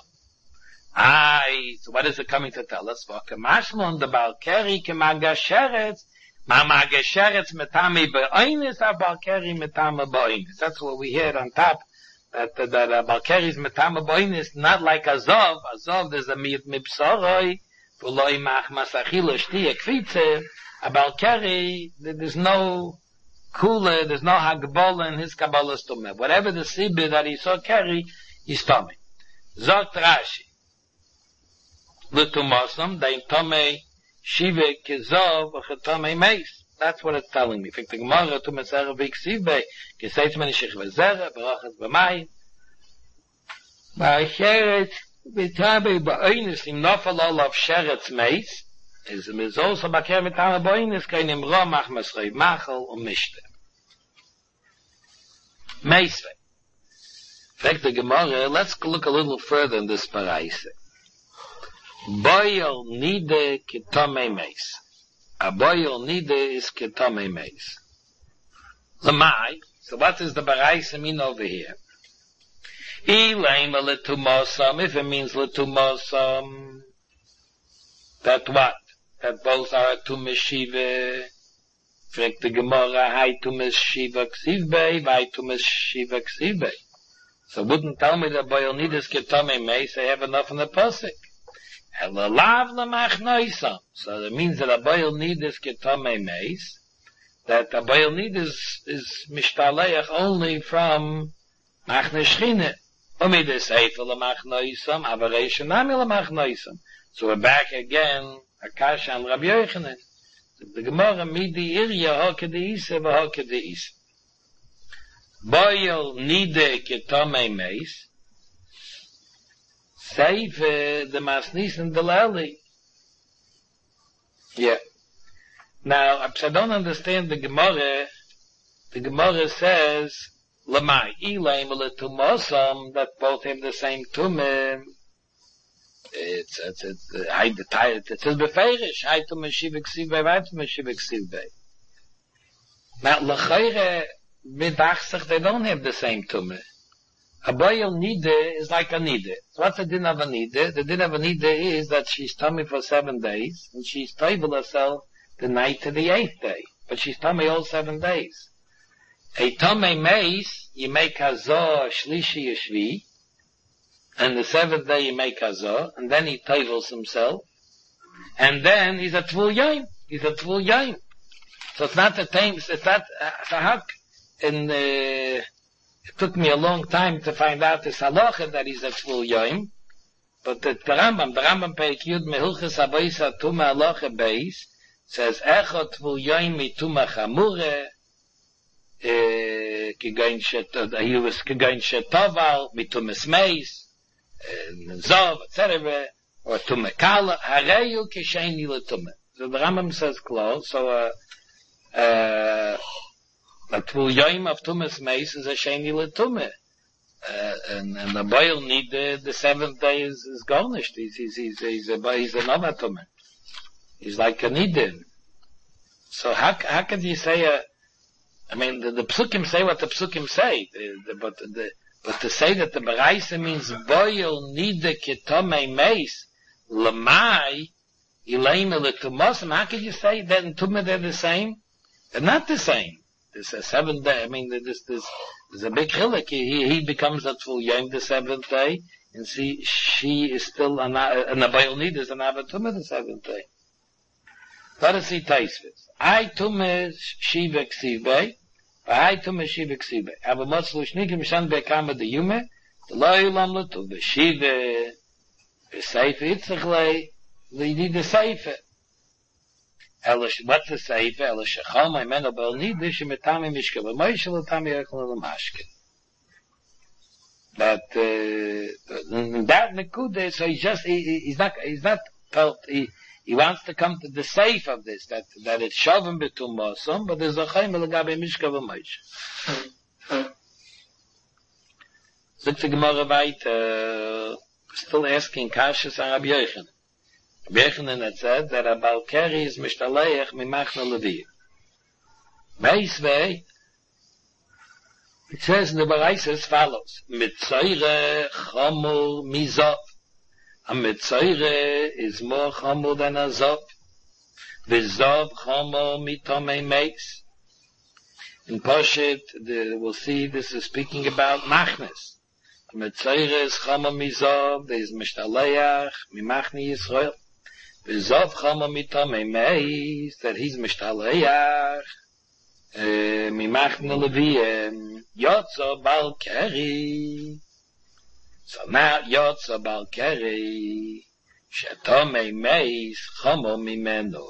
So what is it coming to tell us? V'kamashmon the Balkeri kemaga sheretz. Mama gesheretz metame be'oinis, a Balkeri metame be'oinis. That's what we hear on top, that a Balkeri is metame be'oinis, not like a Zov. A Zov, there's a mipsoroi, v'loi mach masachilo shtiye kvitze. A Balkeri, there's no kula, there's no hagbala in his Kabbalah stomach. Whatever the sibir that he saw carry, he's tummy. Zogt Rashi. L'tumosam, dein tome Shiva Kizov Chetame Meis. That's what it's telling me. If the Gemara to Mesera Viksive, Gesetz Meni Shechva Zera, Berachas B'Mayim. Ba'acheret B'Tabe Ba'oinus Im Nofal Olav Sheretz Meis, is also Baker B'Tabe Ba'oinus Kein Im Romach Mesrei Machel und Mishte. Meisve. Fact the Gemara, let's look a little further in this paraisa. Boyel nide ketame meis. A boyel nide is ketame meis. Lamai. So what is the paraisa mean over here? Ilaim letumosam. If it means letumosam, that what? That both are a tumas shiva. Fact the Gemara, hai tumas shiva ksivbei, vai tumas shiva ksivbei. So wouldn't tell me that boyel nide is ketame meis. I have enough in the pasuk. So that means that a boil need is ketame meis, that a boil need is mishtaleach only from machne shchine. Umid is eifel lemachnoisam, avaration nami lemachnoisam. So we're back again, Akasha and Rabbi Yochanan. The Gemara midi irya hoke de isa v'hoke de isa. Boil nide ketame meis, save the masnis and the lali. Yeah. Now, I don't understand the Gemara. The Gemara says, Lamai, Ilaim letumosam, that both have the same tumim. It says beferish, hai tumim shivik sivbei, vai tumim shivik sivbei. Now, l'chayre, midachsach, they don't have the same tumim. A boyel nide is like a nide. So what's the din of a nide? The din of a nide is that she's tummy for 7 days, and she's table herself the night to the 8th day. But she's tummy all 7 days. A tummy mace, you make hazor shlishi yeshvi, and the 7th day you make hazor, and then he tables himself, and then he's a tvul yaim. He's a tvul yaim. So it's not the time, it's not, sahak, in it took me a long time to find out this halacha that he's a tvul yoim, but the Rambam Perek Yud Mehilchas Habayis Tuma halacha beis says echot tvul yoim mituma chamure, he was kigain shetoval mitumas meis, zov etc. or tumekala hareyu kisheini letume. So the Rambam says close. So a tvul yoim of tumas meis is a sheni letume, and the boil need the 7th day is garnished. He's a novatume. He's like a nidin. So how could you say I mean the psukim say what the psukim say, but to say that the beraisa means boil need the ketame meis lamai ilaim letumosam. How could you say that in tume they're the same? They're not the same. This is 7th day. I mean, there's a big chilek. He becomes a tvul yom the 7th day, and she is still an abayil nid is an avatumah the 7th day. Let us see Taisvis. I tumah shiva ksivbei, I tumah shiva ksivbei. Aber motzlu shnikim shan bekama de yume, the lo yulam letu b'shiva, b'seife yitzachlei, l'yidi de seife. What's the seife? Ela shechal ma'imeno bel nideh shemetami mishka v'moishe l'tami yechel l'mashke. That nekude, so he's not felt, he wants to come to the safe of this, that it's shovim betumosum, but there's a chayim l'gabe mishka v'moishe. Zok the Gemara weiter, still asking Kashas and Rabbi Yochanan. Rabbi Yochanan had said that a Balkari is mishtaleich mimachna leviyah. Meisvei, it says in the Baraisa as follows: Mitzoire chamur mizov. A mitzoire is more chamur than a zov. V'zov chamur mitomei meis. In Poshet, we'll see this is speaking about machnes. Mitzoire is chamur mizov. There is mishtaleich mimachni Yisrael. V'zov chamur mitomei meis, that he's mishtaleich mimachna leviyah. Yotzo Balkari. So now Yotzo Balkari Shetome meis chomo mimeno.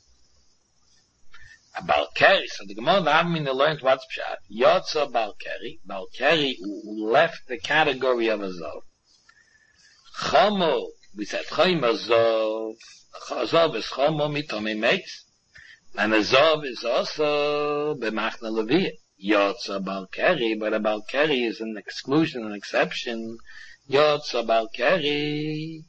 A Balkari, so the Gemara Avmina learned what's pshat. Yotza Balkari left the category of a Zov. Chomo, we said Choim Azov, Azov is Chomo mitome meis. And a Zov is also b'machna Levi. Yotza Balkari, but a Balkari is an exclusion, an exception. Yotza Balkari,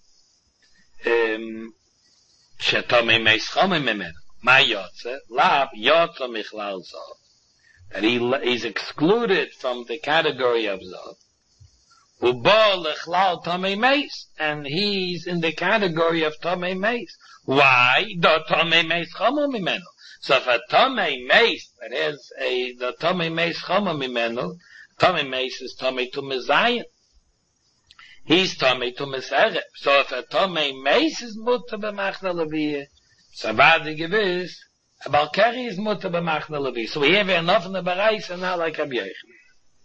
Shetome meis Chomo mimeno. My Yotze, Lav Yotze Michlal Zov, that he's excluded from the category of Zov. Ubo Lechlal Tomei Meis, and he's in the category of Tomei Meis. Why? The Tomei Meis Chomo Mimeno. So if a Tomei Meis, that is the Tomei Meis Chomo Mimeno, Tomei Meis is Tomei to Mezayin. He's Tomei to Meserep. So if a Tomei Meis is Mutter B'machna Leviyah, so vadi gewiss, a Balkari is mutter b'machna Levi. So we have enough in the Bereis and not like Rabbi Yochanan.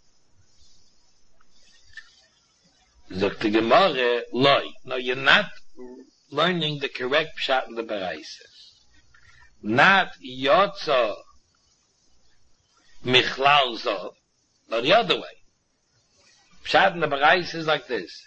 Zok the Gemara, loi. No, you're not learning the correct pshat in the Bereis. Not Yotza Michlal Zov, but the other way. Pshat in the Bereis is like this.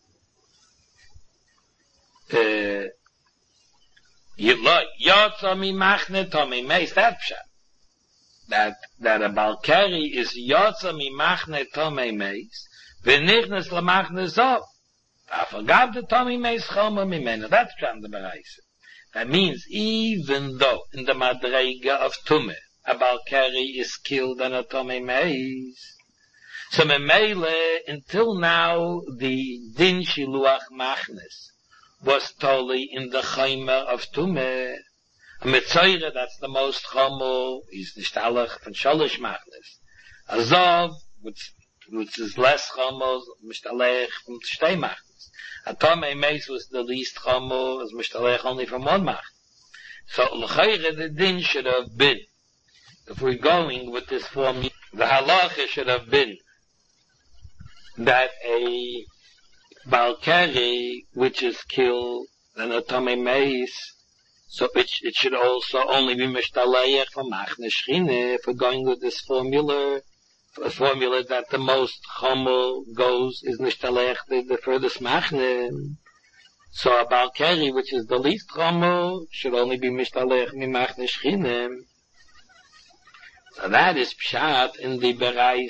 Yotza mi machne tomei meis, that pshat. That a Balkari is Yotza mi machne tomei meis, v'nichnes l'machne zov. Afagav the tomei meis chomo mimena. That's pshat in the Bereis. That means even though in the Madrega of Tumeh, a Balkari is killed on a tomei meis. So memele, until now, the din shiluach machnes was totally in the chayma of Tumeh. A Metzoyre, that's the most chomo, is nishtalach von sholish machnes. A Zov, which is less chomo, nishtalach von shtei machnes. A Tomei Meis was the least chomo, is nishtalach only from one machnes. So, l'chayre, the din should have been, if we're going with this formula, the halacha should have been that a Balkari, which is killed, and a Tomei Meis, so it should also only be Mishtalayach for Machne Shchine, if we're going with this formula, a formula that the most Chomo goes is Mishtalayach, the furthest Machne. So a Balkari, which is the least Chomo, should only be Mishtalayach mi Machne Shchine. So that is Pshat in the Bereis.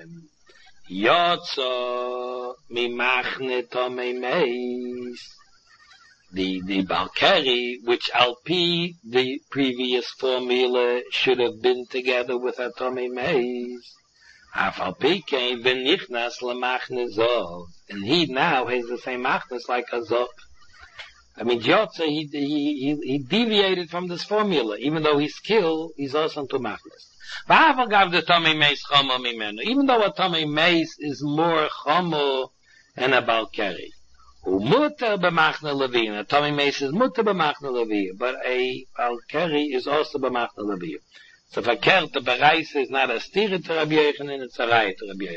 Yotza mi machne tomei meis. The Balkari, which Alpi, the previous formula, should have been together with a tomei meis. Af Alpi came v'nichnas l'machne zov. And he now has the same machnes like a zov. I mean, Yotza, he deviated from this formula. Even though he's killed, he's also to machnes. Even though a Tomei Meis is more chomo than a Balkari. Mutter b'machna Levi. A Tomei Meis is mutter b'machna Levi, but a Balkari is also b'machna Levi. So verkehrt, the Bereis is not a stira to Rabbi Yochanan, it's a raya to Rabbi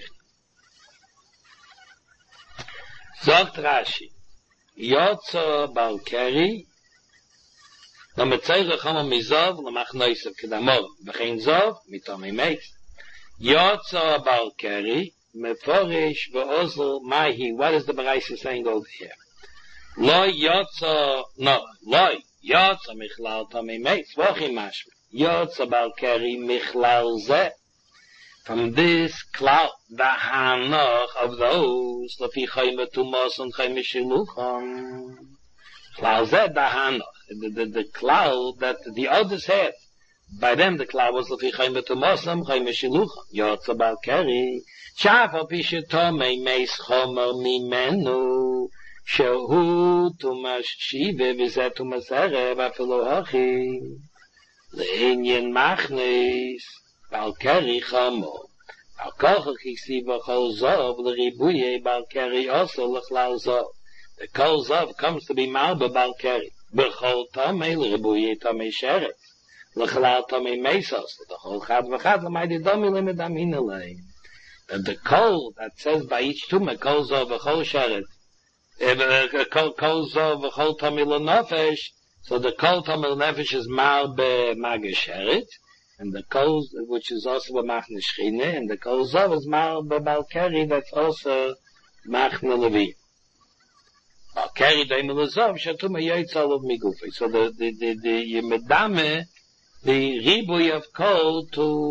Yochanan. Zogt Rashi, Yotza Balkari, no metzeire chomo mizov l'machnoisav kedamor v'chein zov mitomei meis. Yotza Balkari meforish v'ozel mahi. What is the Bereis saying over here? Loi Yotza michlal tomei meis. V'ochim mashma. Yotza Balkari michlal zeh. From this cloud, the hanoch of those lefi chayme tumos and chayme shiluchon. Cloud zeh the hanoch. The cloud that the others had. By them the cloud was lefi chayme tumosam chayme shiluchon. Yotza Balkari shaf al pi shetomei meis chomer mimenu shehu tumash shive v'zeh tumaserev afilu hachi le'inyin machnes Balkari chomo al kochach iksiva chol zov l'ribuye Balkari also l'chlal zov. The kol zov comes to be malba Balkari. B'chol tomei l'ribuye tomei sheret l'chlal tomei mesos. The whole chad v'chad l'maydi domi l'medam hinelei. And the kol that says by each tumah kol zov v'chol sheret Kol Zov v'chol Tomei L'Nefesh, so the Kol Tomei L'Nefesh is Mar B'Magasheret, and the Kol, which is also B'Machne Shchine, and the Kol Zov is Mar B'Balkeri, that's also Machne Levi. Balkeri Doime L'Zov, Shatuma Yotzal of Migufi. So the Medame, the Ribui of Kol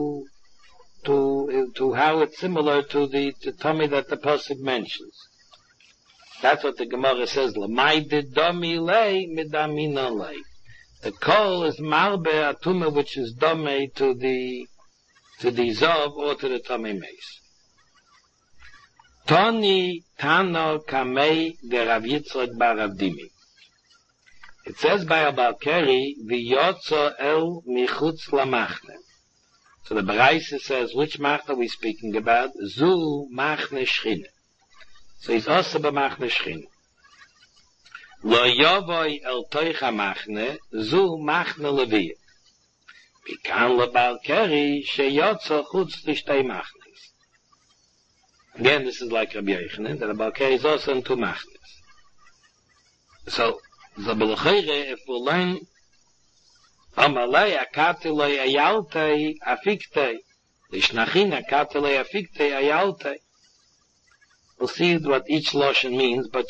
to how it's similar to the tummy that the Pasuk mentions. That's what the Gemara says. L'may didami lei midamina lei. The Kol is marbe atuma, which is dome to the Zov or to the tummy mace. Toni tano kamei de Rav Yitzchak bar Rav Dimi. It says by Balkeri v'yotzo el michutz lamachne. So the Baraisa says, which machne are we speaking about? Zu machne shchine. So he's also b'machne shchine. Lo yovoi el toicha machne, zu machne levi. Pikan le Balkeri sheyotzo chutz lishtei machnes. Again, this is like Rabbi Yochanan, that the Balkeri is also in two machnes. So, the Belachire, if we learn Amalei akatilei ayaltei afiktei. Lishnachin akatilei afiktei ayaltei. We'll see what each Lashon means, but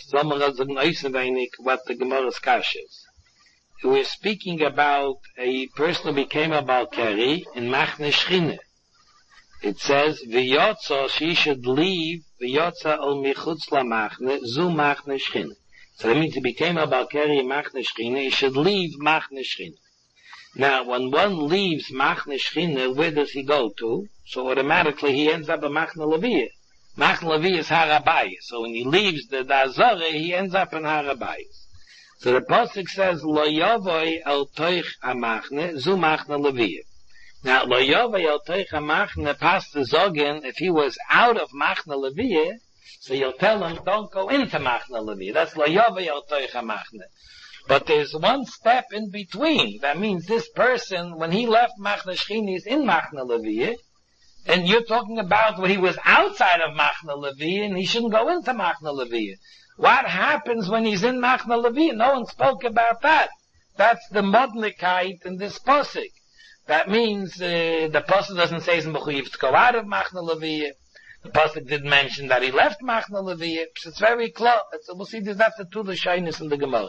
what the Gemara's Kash is. We're speaking about a person who became a Balkari in Machne Shchine. It says, V'yotza, she should leave, V'yotza ol michutz la Machne, zu Machne Shchine. So that means he became a Balkari in Machne Shchine, he should leave Machne Shchine. Now, when one leaves Machne Shchine, where does he go to? So automatically he ends up in Machne Levi. Machne Levi is Harabayis. So when he leaves the Dazore, he ends up in Harabayis. So the Pasuk says, Lo Yovoi el Toich HaMachne, Zu Machne Levi. Now, Lo Yovoi el Toich HaMachne, past the Zogen, if he was out of Machne Levi, so you'll tell him, don't go into Machne Levi. That's Lo Yovoi el Toich HaMachne. But there's one step in between. That means this person, when he left Machne Shchine, is in Machne Levi, and you're talking about when he was outside of Machne Levi, and he shouldn't go into Machne Levi. What happens when he's in Machne Levi? No one spoke about that. That's the Modnikite in this Pasuk. That means the Pasuk doesn't say he's mechuyev to go out of Machne Levi. The Pasuk didn't mention that he left Machne Levi. It's very close. We'll see that's the two Lashonos in the Gemara.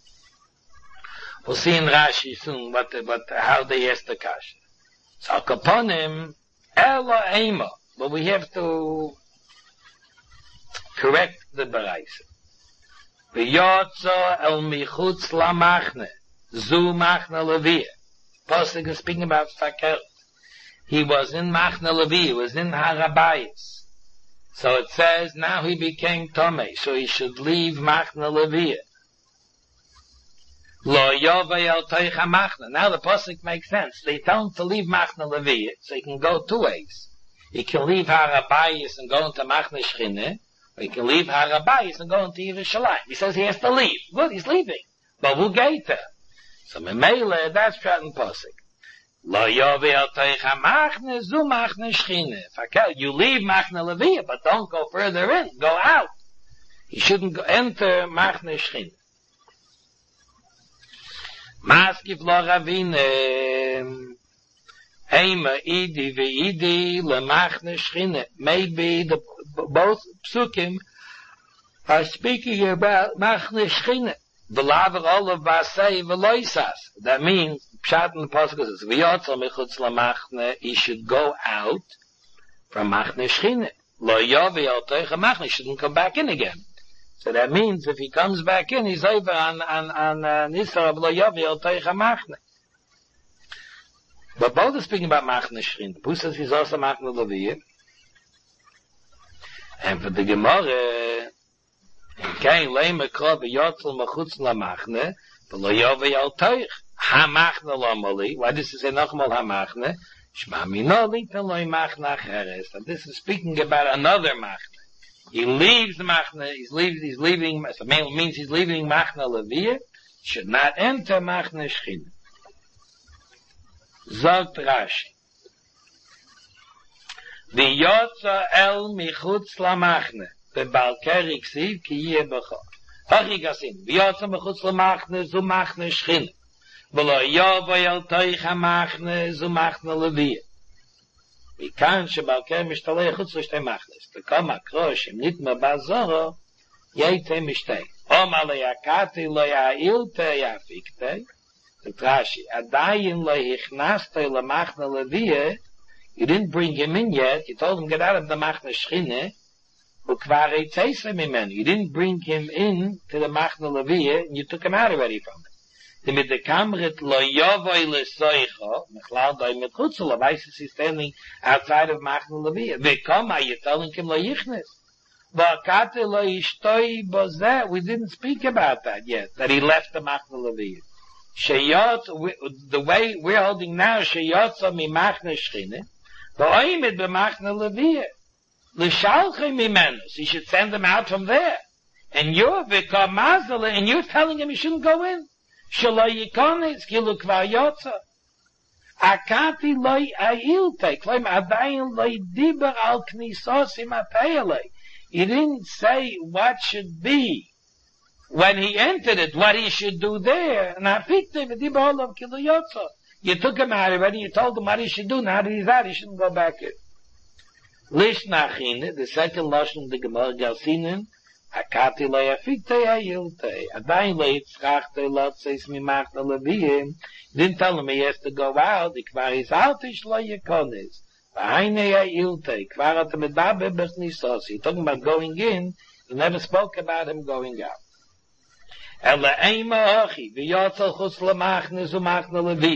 We'll see in Rashi soon how they ask the kasha. So kaponim elo ema, but we have to correct the baraisa. V'yotzo el michutz lamachne, zu machne levi. Pasuk is speaking about Fakert. He was in Machne Levi, he was in Harabayis. So it says now he became Tomei, so he should leave Machne Levi. Lo Yovei el Toich HaMachne. Now the Pasuk makes sense. They tell him to leave Machne Levi, so he can go two ways. He can leave Harabayis and go into Machne Shchine, or he can leave Harabayis and go into Yerushalayim. He says he has to leave. Good, he's leaving. But who gave him? So Memele, that's Pshat and Pasuk. Lo Yovei el Toich HaMachne, zu Machne Shchine. You leave Machne Levi, but don't go further in. Go out. You shouldn't enter Machne Shchine. Maskif lo Ravine, Heima idi ve'idi lemachne shchine. Maybe both psukim are speaking about machne shchine. V'laver olav v'asei v'loisas. That means, Pshat in the Pasuk says, v'yotzo michutz lemachne, he should go out from machne shchine. Lo yovi al toich machne, he shouldn't come back in again. So that means if he comes back in, he's over on Nisar of Lo Yovi El Toich HaMachne. But both are speaking about Machne Shchine. The Pus says he's also Machne Levi. And for the Gemara, in Kain Leime Kro V'Yotzel Mechutz LaMachne, Lo Yovi El Toich HaMachne Lomoli. Why does it say Nochmal HaMachne? Shma Minoli Peloi Machne Acheres. And this is speaking about another Machne. He leaves the Machne, he's leaving, so it means he's leaving Machne Levi, should not enter Machne Shchine. Zogt Rashi. V'yotza el michutz lamachne, bebalkeri ksiv ki yeh b'cho. Hachigasin, V'yotzam b'chutz l'machne, zu machne schchine. V'lo yovo yel toich ha-machne, zu machne leviyah. מכאן שבלכם משתלה חוץ לשתי מחנס, וכמה קרוש, אם נתמה בזורו, יצא משתי. אומר לייקתי לא יעילתה יפיקתה, תתרשי, עדיין לא הכנסת למחנה לוויה, you didn't bring him in yet, you told him get out of the מחנה שכינה, וכבר יצא ממנו, you didn't bring him in to the מחנה לוויה, and you took him out already from it. Mit der Kamret lo yovoi lesoicho, mechlal doi mit chutzela, weiss is he standing outside of Machna Leviyah. Vekoma, you telling him lo yichnes. V'akate lo yishtoi bozeh, we didn't speak about that yet, that he left the Machna Leviyah. Sheyot, the way we're holding now, sheyotza mi Machna Shchine, v'oimid be Machna Leviyah. L'shalche mimenus, he should send them out from there. And you're v'kamazale, and you're telling him he shouldn't go in. שלא ייכנס, כאילו כבר יוצא. הקאתי לא יעילתה, כלומר עדיין לא דיבר על כניסוס עם הפעלה. He didn't say what should be when he entered it, what he should do there. And הפיקתה ודיבר עליו כאילו יוצא. You took him out already, you told him what he should do, now that he's out, he shouldn't go back in. Lish nachine, the second lashon of the Gemara Galsinen, Akati lo yafikte yayilte. Adayin lo yitzchachte lotzes mi machna leviyim. Didn't tell him he has to go out. Ikvar is altish lo yikonis. V'haine yayilte. Ikvar at medabe b'chnisos. He talking about going in. He never spoke about him going out. Ela eima ochi. V'yotzel chutz lemachne zu machna leviyim.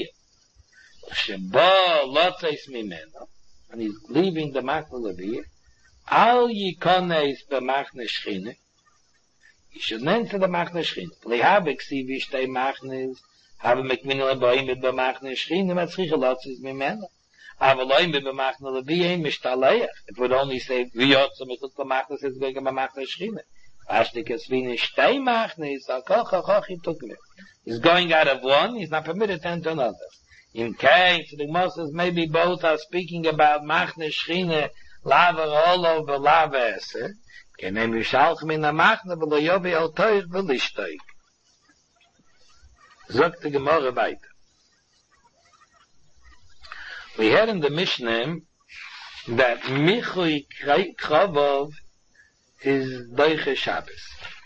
Shebo lotzes mimeno. And he's leaving the machna leviyim. Al yikones b'machne shchine. You should enter the Machne Shchine. Lehavik see vishtei Machnes, have mekminel boim mit b'machne Shchine, matzriche lotzis mimena. Avaloim b'machne leviyim mishtaleyach. It would only say v'yotza mitzut b'machnes is going b'machne Shchine. Ashtik es v'ni shtei Machnes, akoch he took me. He's going out of one, he's not permitted to enter another. In case the Moses maybe both are speaking about Machne Shchine, lava all over lava esse. Kenem yishalch min ha-machne v'lo yovi al toich v'lishtoik. Sagt the Gemara weiter. We heard in the Mishnah that Michui Krovov is Doiche Shabbos.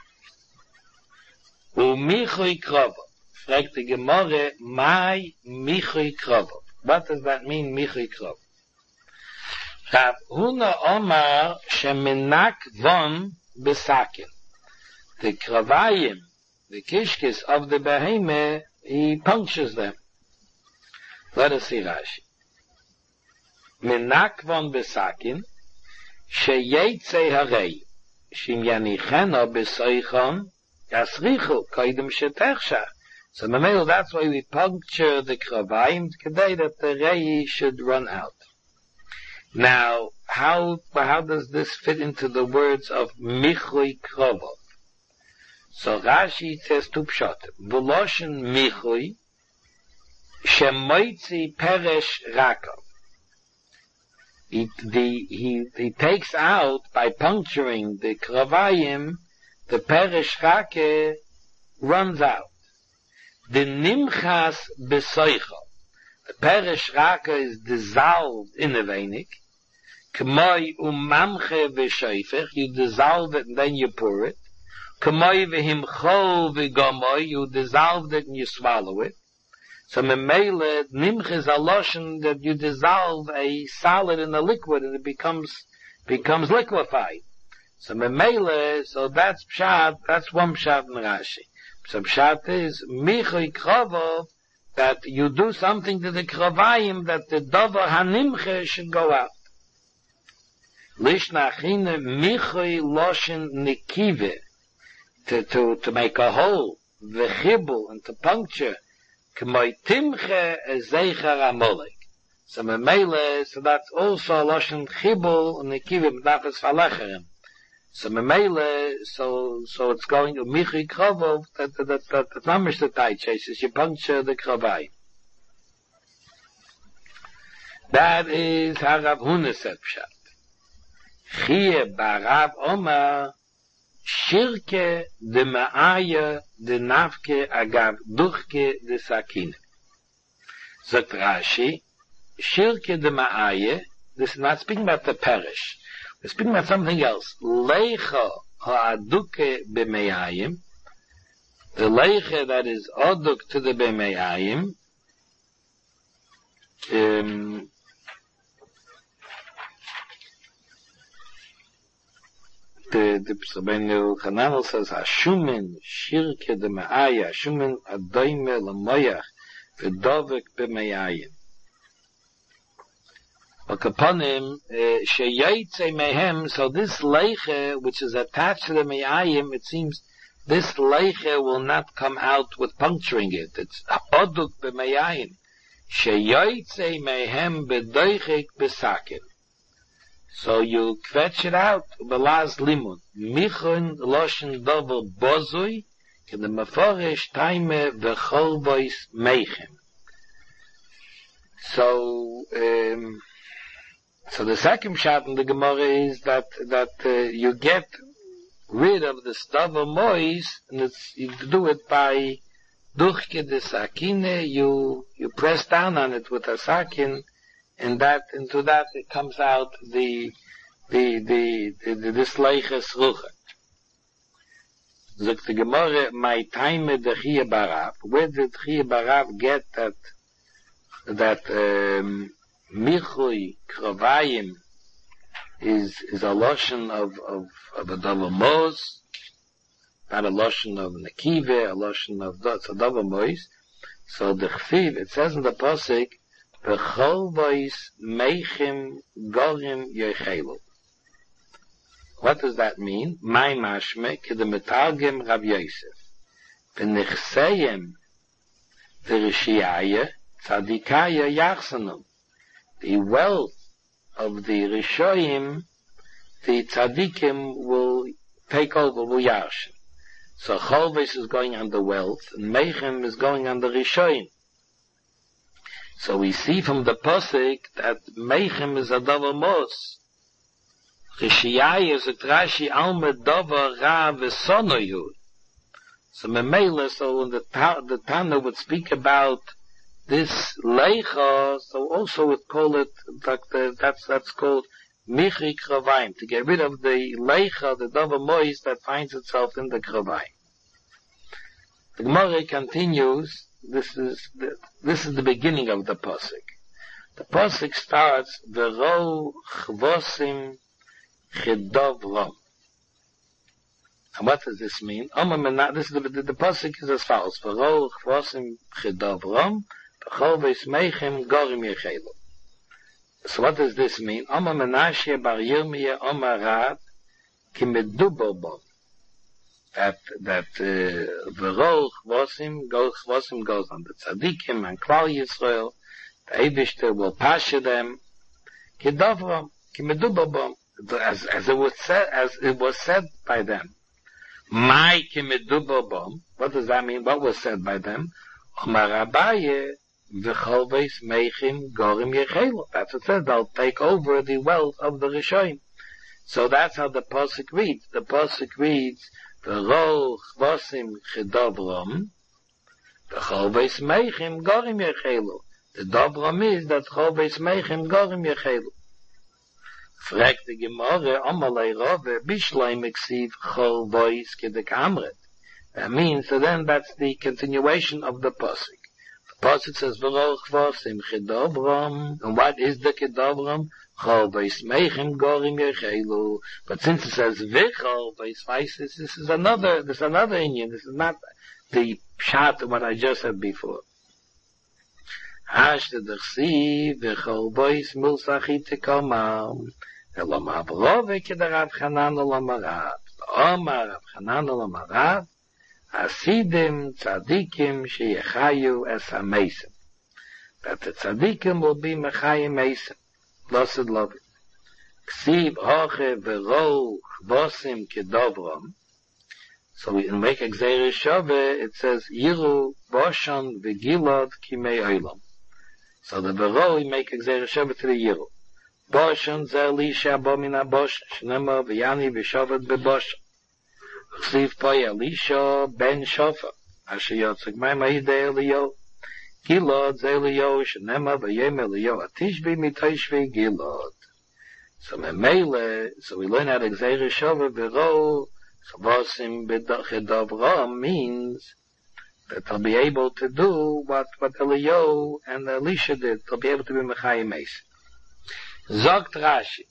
Michui Krovov. Fragt the Gemara, Mai Michui Krovov. What does that mean, Michui Krovov? Rav Huna Omar shemenak von besakin. The kravayim, the kishkis of the beheme, he punctures them. Let us see Rashi. Menak von besakin, sheyetze harei, shim yanicheno besoichon, yasrichu, koidem shetechsha. So that's why we puncture the kravayim, today that the rei should run out. Now, how does this fit into the words of Michui Krovov? So Rashi says two pshatim. V'loshen Michui, shemoitzi peresh rakov. He takes out, by puncturing the Kravayim, the peresh rake runs out. The nimchas besoicho. The peresh raka is dissolved in the veinik. K'moi umamche v'shoifech, you dissolve it and then you pour it. K'moi v'himcho v'gomoi, you dissolve it and you swallow it. So memele, nimche is a lotion that you dissolve a solid in a liquid and it becomes liquefied. So memele, so that's pshat, that's one pshat in Rashi. So pshat is, Michui Krovov, that you do something to the kravayim that the davar hanimche should go out. Lishnachine Michui loshen nikive, to make a hole, v'chibul, and to puncture, k'moi timche ezeicher amolek. So memele, so that's also loshen chibul nikive b'nafes falecherem. So memele, so it's going to Michui Krovov, that mamish the tight chases, you puncture the kravai. That is how Rav Huna said pshat. Chie barav Omar Shirke de Maaya de Navke agav Durke de Sakine. Sagt Rashi, Shirke de Maaya, this is not speaking about the parish. We're speaking about something else. Leicha ha'aduke b'meyayim, the leicha that is aduk to the b'meyayim, the Rabbeinu Chananel says, Hashumen shirke de ma'aya, Hashumen adoime l'moyach, v'dovek b'meyayim. Akaponim, sheyaytze mehem, so this leiche, which is attached to the meyayim, it seems this leiche will not come out with puncturing it. It's oduk b'meyayim. Sheyaytze mehem b'doichik b'sakin. So you kvetch it out, belaz limun. Michon loshen dover bozui, ke the meforish taime v'chol bois meichem. So the second shot in the Gemara is that you get rid of the dover mois, and you do it by duchke de sakine, you press down on it with a sakin, and into that it comes out this leiches ruche. Zok the Gemara, my time the Chiyah Barav. Where did Chiyah Barav get that Michui Krovayim is a lotion of a Dolomoz, not a lotion of Nekive, a lotion of Dotz, a Dolomoz. So the Chfiv, it says in the Pasuk, V'chol bois meichem gorim yechelu. What does that mean? My mashme kedemetargem Rav Yosef. V'nechseim v'rishiyaya tzadikaya yachsanum. The wealth of the Rishoyim, the tzadikim will take over, will yarshin. So chol bois is going on the wealth, and meichem is going on the Rishoyim. So we see from the Pasuk that Meichem is a Dover Mos. Rishiyai is a Trashi Alme Dover Ra V'Sonoyu. So Memela, so the Tana would speak about this Leicha, so also would call it, that's called Michi Kravayim, to get rid of the Leicha, the Dover Mois that finds itself in the Kravayim. The Gemara continues. This is the beginning of the pasuk. The pasuk starts v'ro chvosim chedov rom. And what does this mean? This is the pasuk is as follows: v'ro chvosim chedov rom, v'chol v'ismeichem gorim yechelu. So what does this mean? Amar Menashe bar Yirmiyah Amar Rad ki medubar bom. That V'roch Vosim goes on the Tzadikim and Klal Yisrael. The Eibishter will pasha them. Kedavram, Kimedubabam, as it was said by them. My Kimedubabam. What does that mean? What was said by them? Omar Abaye V'cholveis Meichim Gorim Yechelu. That's what it says. They'll take over the wealth of the Rishoyim. So that's how the pasuk reads. The pasuk reads. V'ro chvosim chedobrom, v'chol beis meichem gorim yechelu. The dobrom is that chol beis meichem gorim yechelu. Fragt the Gemara, amalei rove, bishloi meksiv chol beis kedekamret. That means, so then that's the continuation of the pasuk. The pasuk says, v'ro chvosim chedobrom, and what is the kedobrom? Chol beis meichem gorim yechelu. But since it says v'chol beis meises, this is another Indian. This is not the pshat of what I just said before. Hash t'dechsi v'chol beis mulsachit tekomam. Elam habrove k'darav Chanan olamarat. Omar Rav Chanan olamarat. Hasidim tzadikim sheyechayu es hamesim. That the tzadikim will be mechayim mesim. Blessed love it. Ksiv hoche v'ro chvosim kedovram. So we make a gzeir shove, it says yiru boshon v'gilad kimei olam. So the v'ro we make a gzeir shove to the yiru. Boshon zer li she'abo min ha'boshon shnema v'yani v'shovet b'boshon. Chsiv Poy Elisha ben Shofa. Asher Yotzeg Mai Maide Eliyo. Gilad Ze Eliyo Shenema Vayem Eliyo Atishbi Mitoishvi Gilad. So we learn how to Gzeir Shova V'ro Chavosim B'Davram means that they'll be able to do what Eliyo and Elisha did. They'll be able to be Mechayim Meis. Zogt Rashi.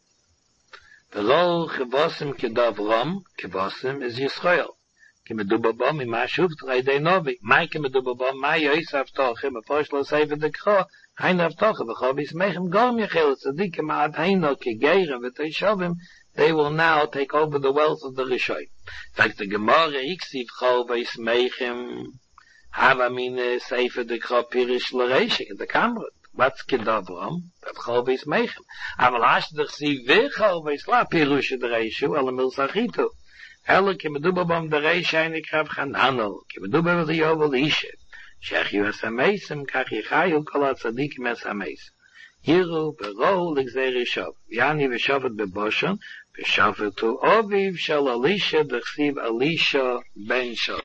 V'ro Chavosim K'Davram, Chavosim is Yisrael. K'medubabam ima shuft Raidei Novi. Mai k'medubabam, mai yois avtochim, aposh lo sefer dekho, hain avtochim, v'chovis mechem gom yechel, tzadikim ma'ad haino, k'geirem, v'teishovim, they will now take over the wealth of the Rishoy. In fact, the Gemara, iksiv chovis mechem, hava mine sefer dekho, pirish l'reishik, the Kamrut. What's Kedavram? That chovis mechem. Aval hashdach si v'chovis la pirush d'reishu, ala milsachitu. Ella k'medubabam d'rei shaynik rav chananel, k'medubabam d'yovel ishe. Shech yu esamesim, kach yichayu kol ha-tzadikim esamesim. Hiru b'ro l'gzei rishov. Yani v'shovet b'boshan, v'shovet tu oviv shel Elisha d'chsiv Elisha ben Shov.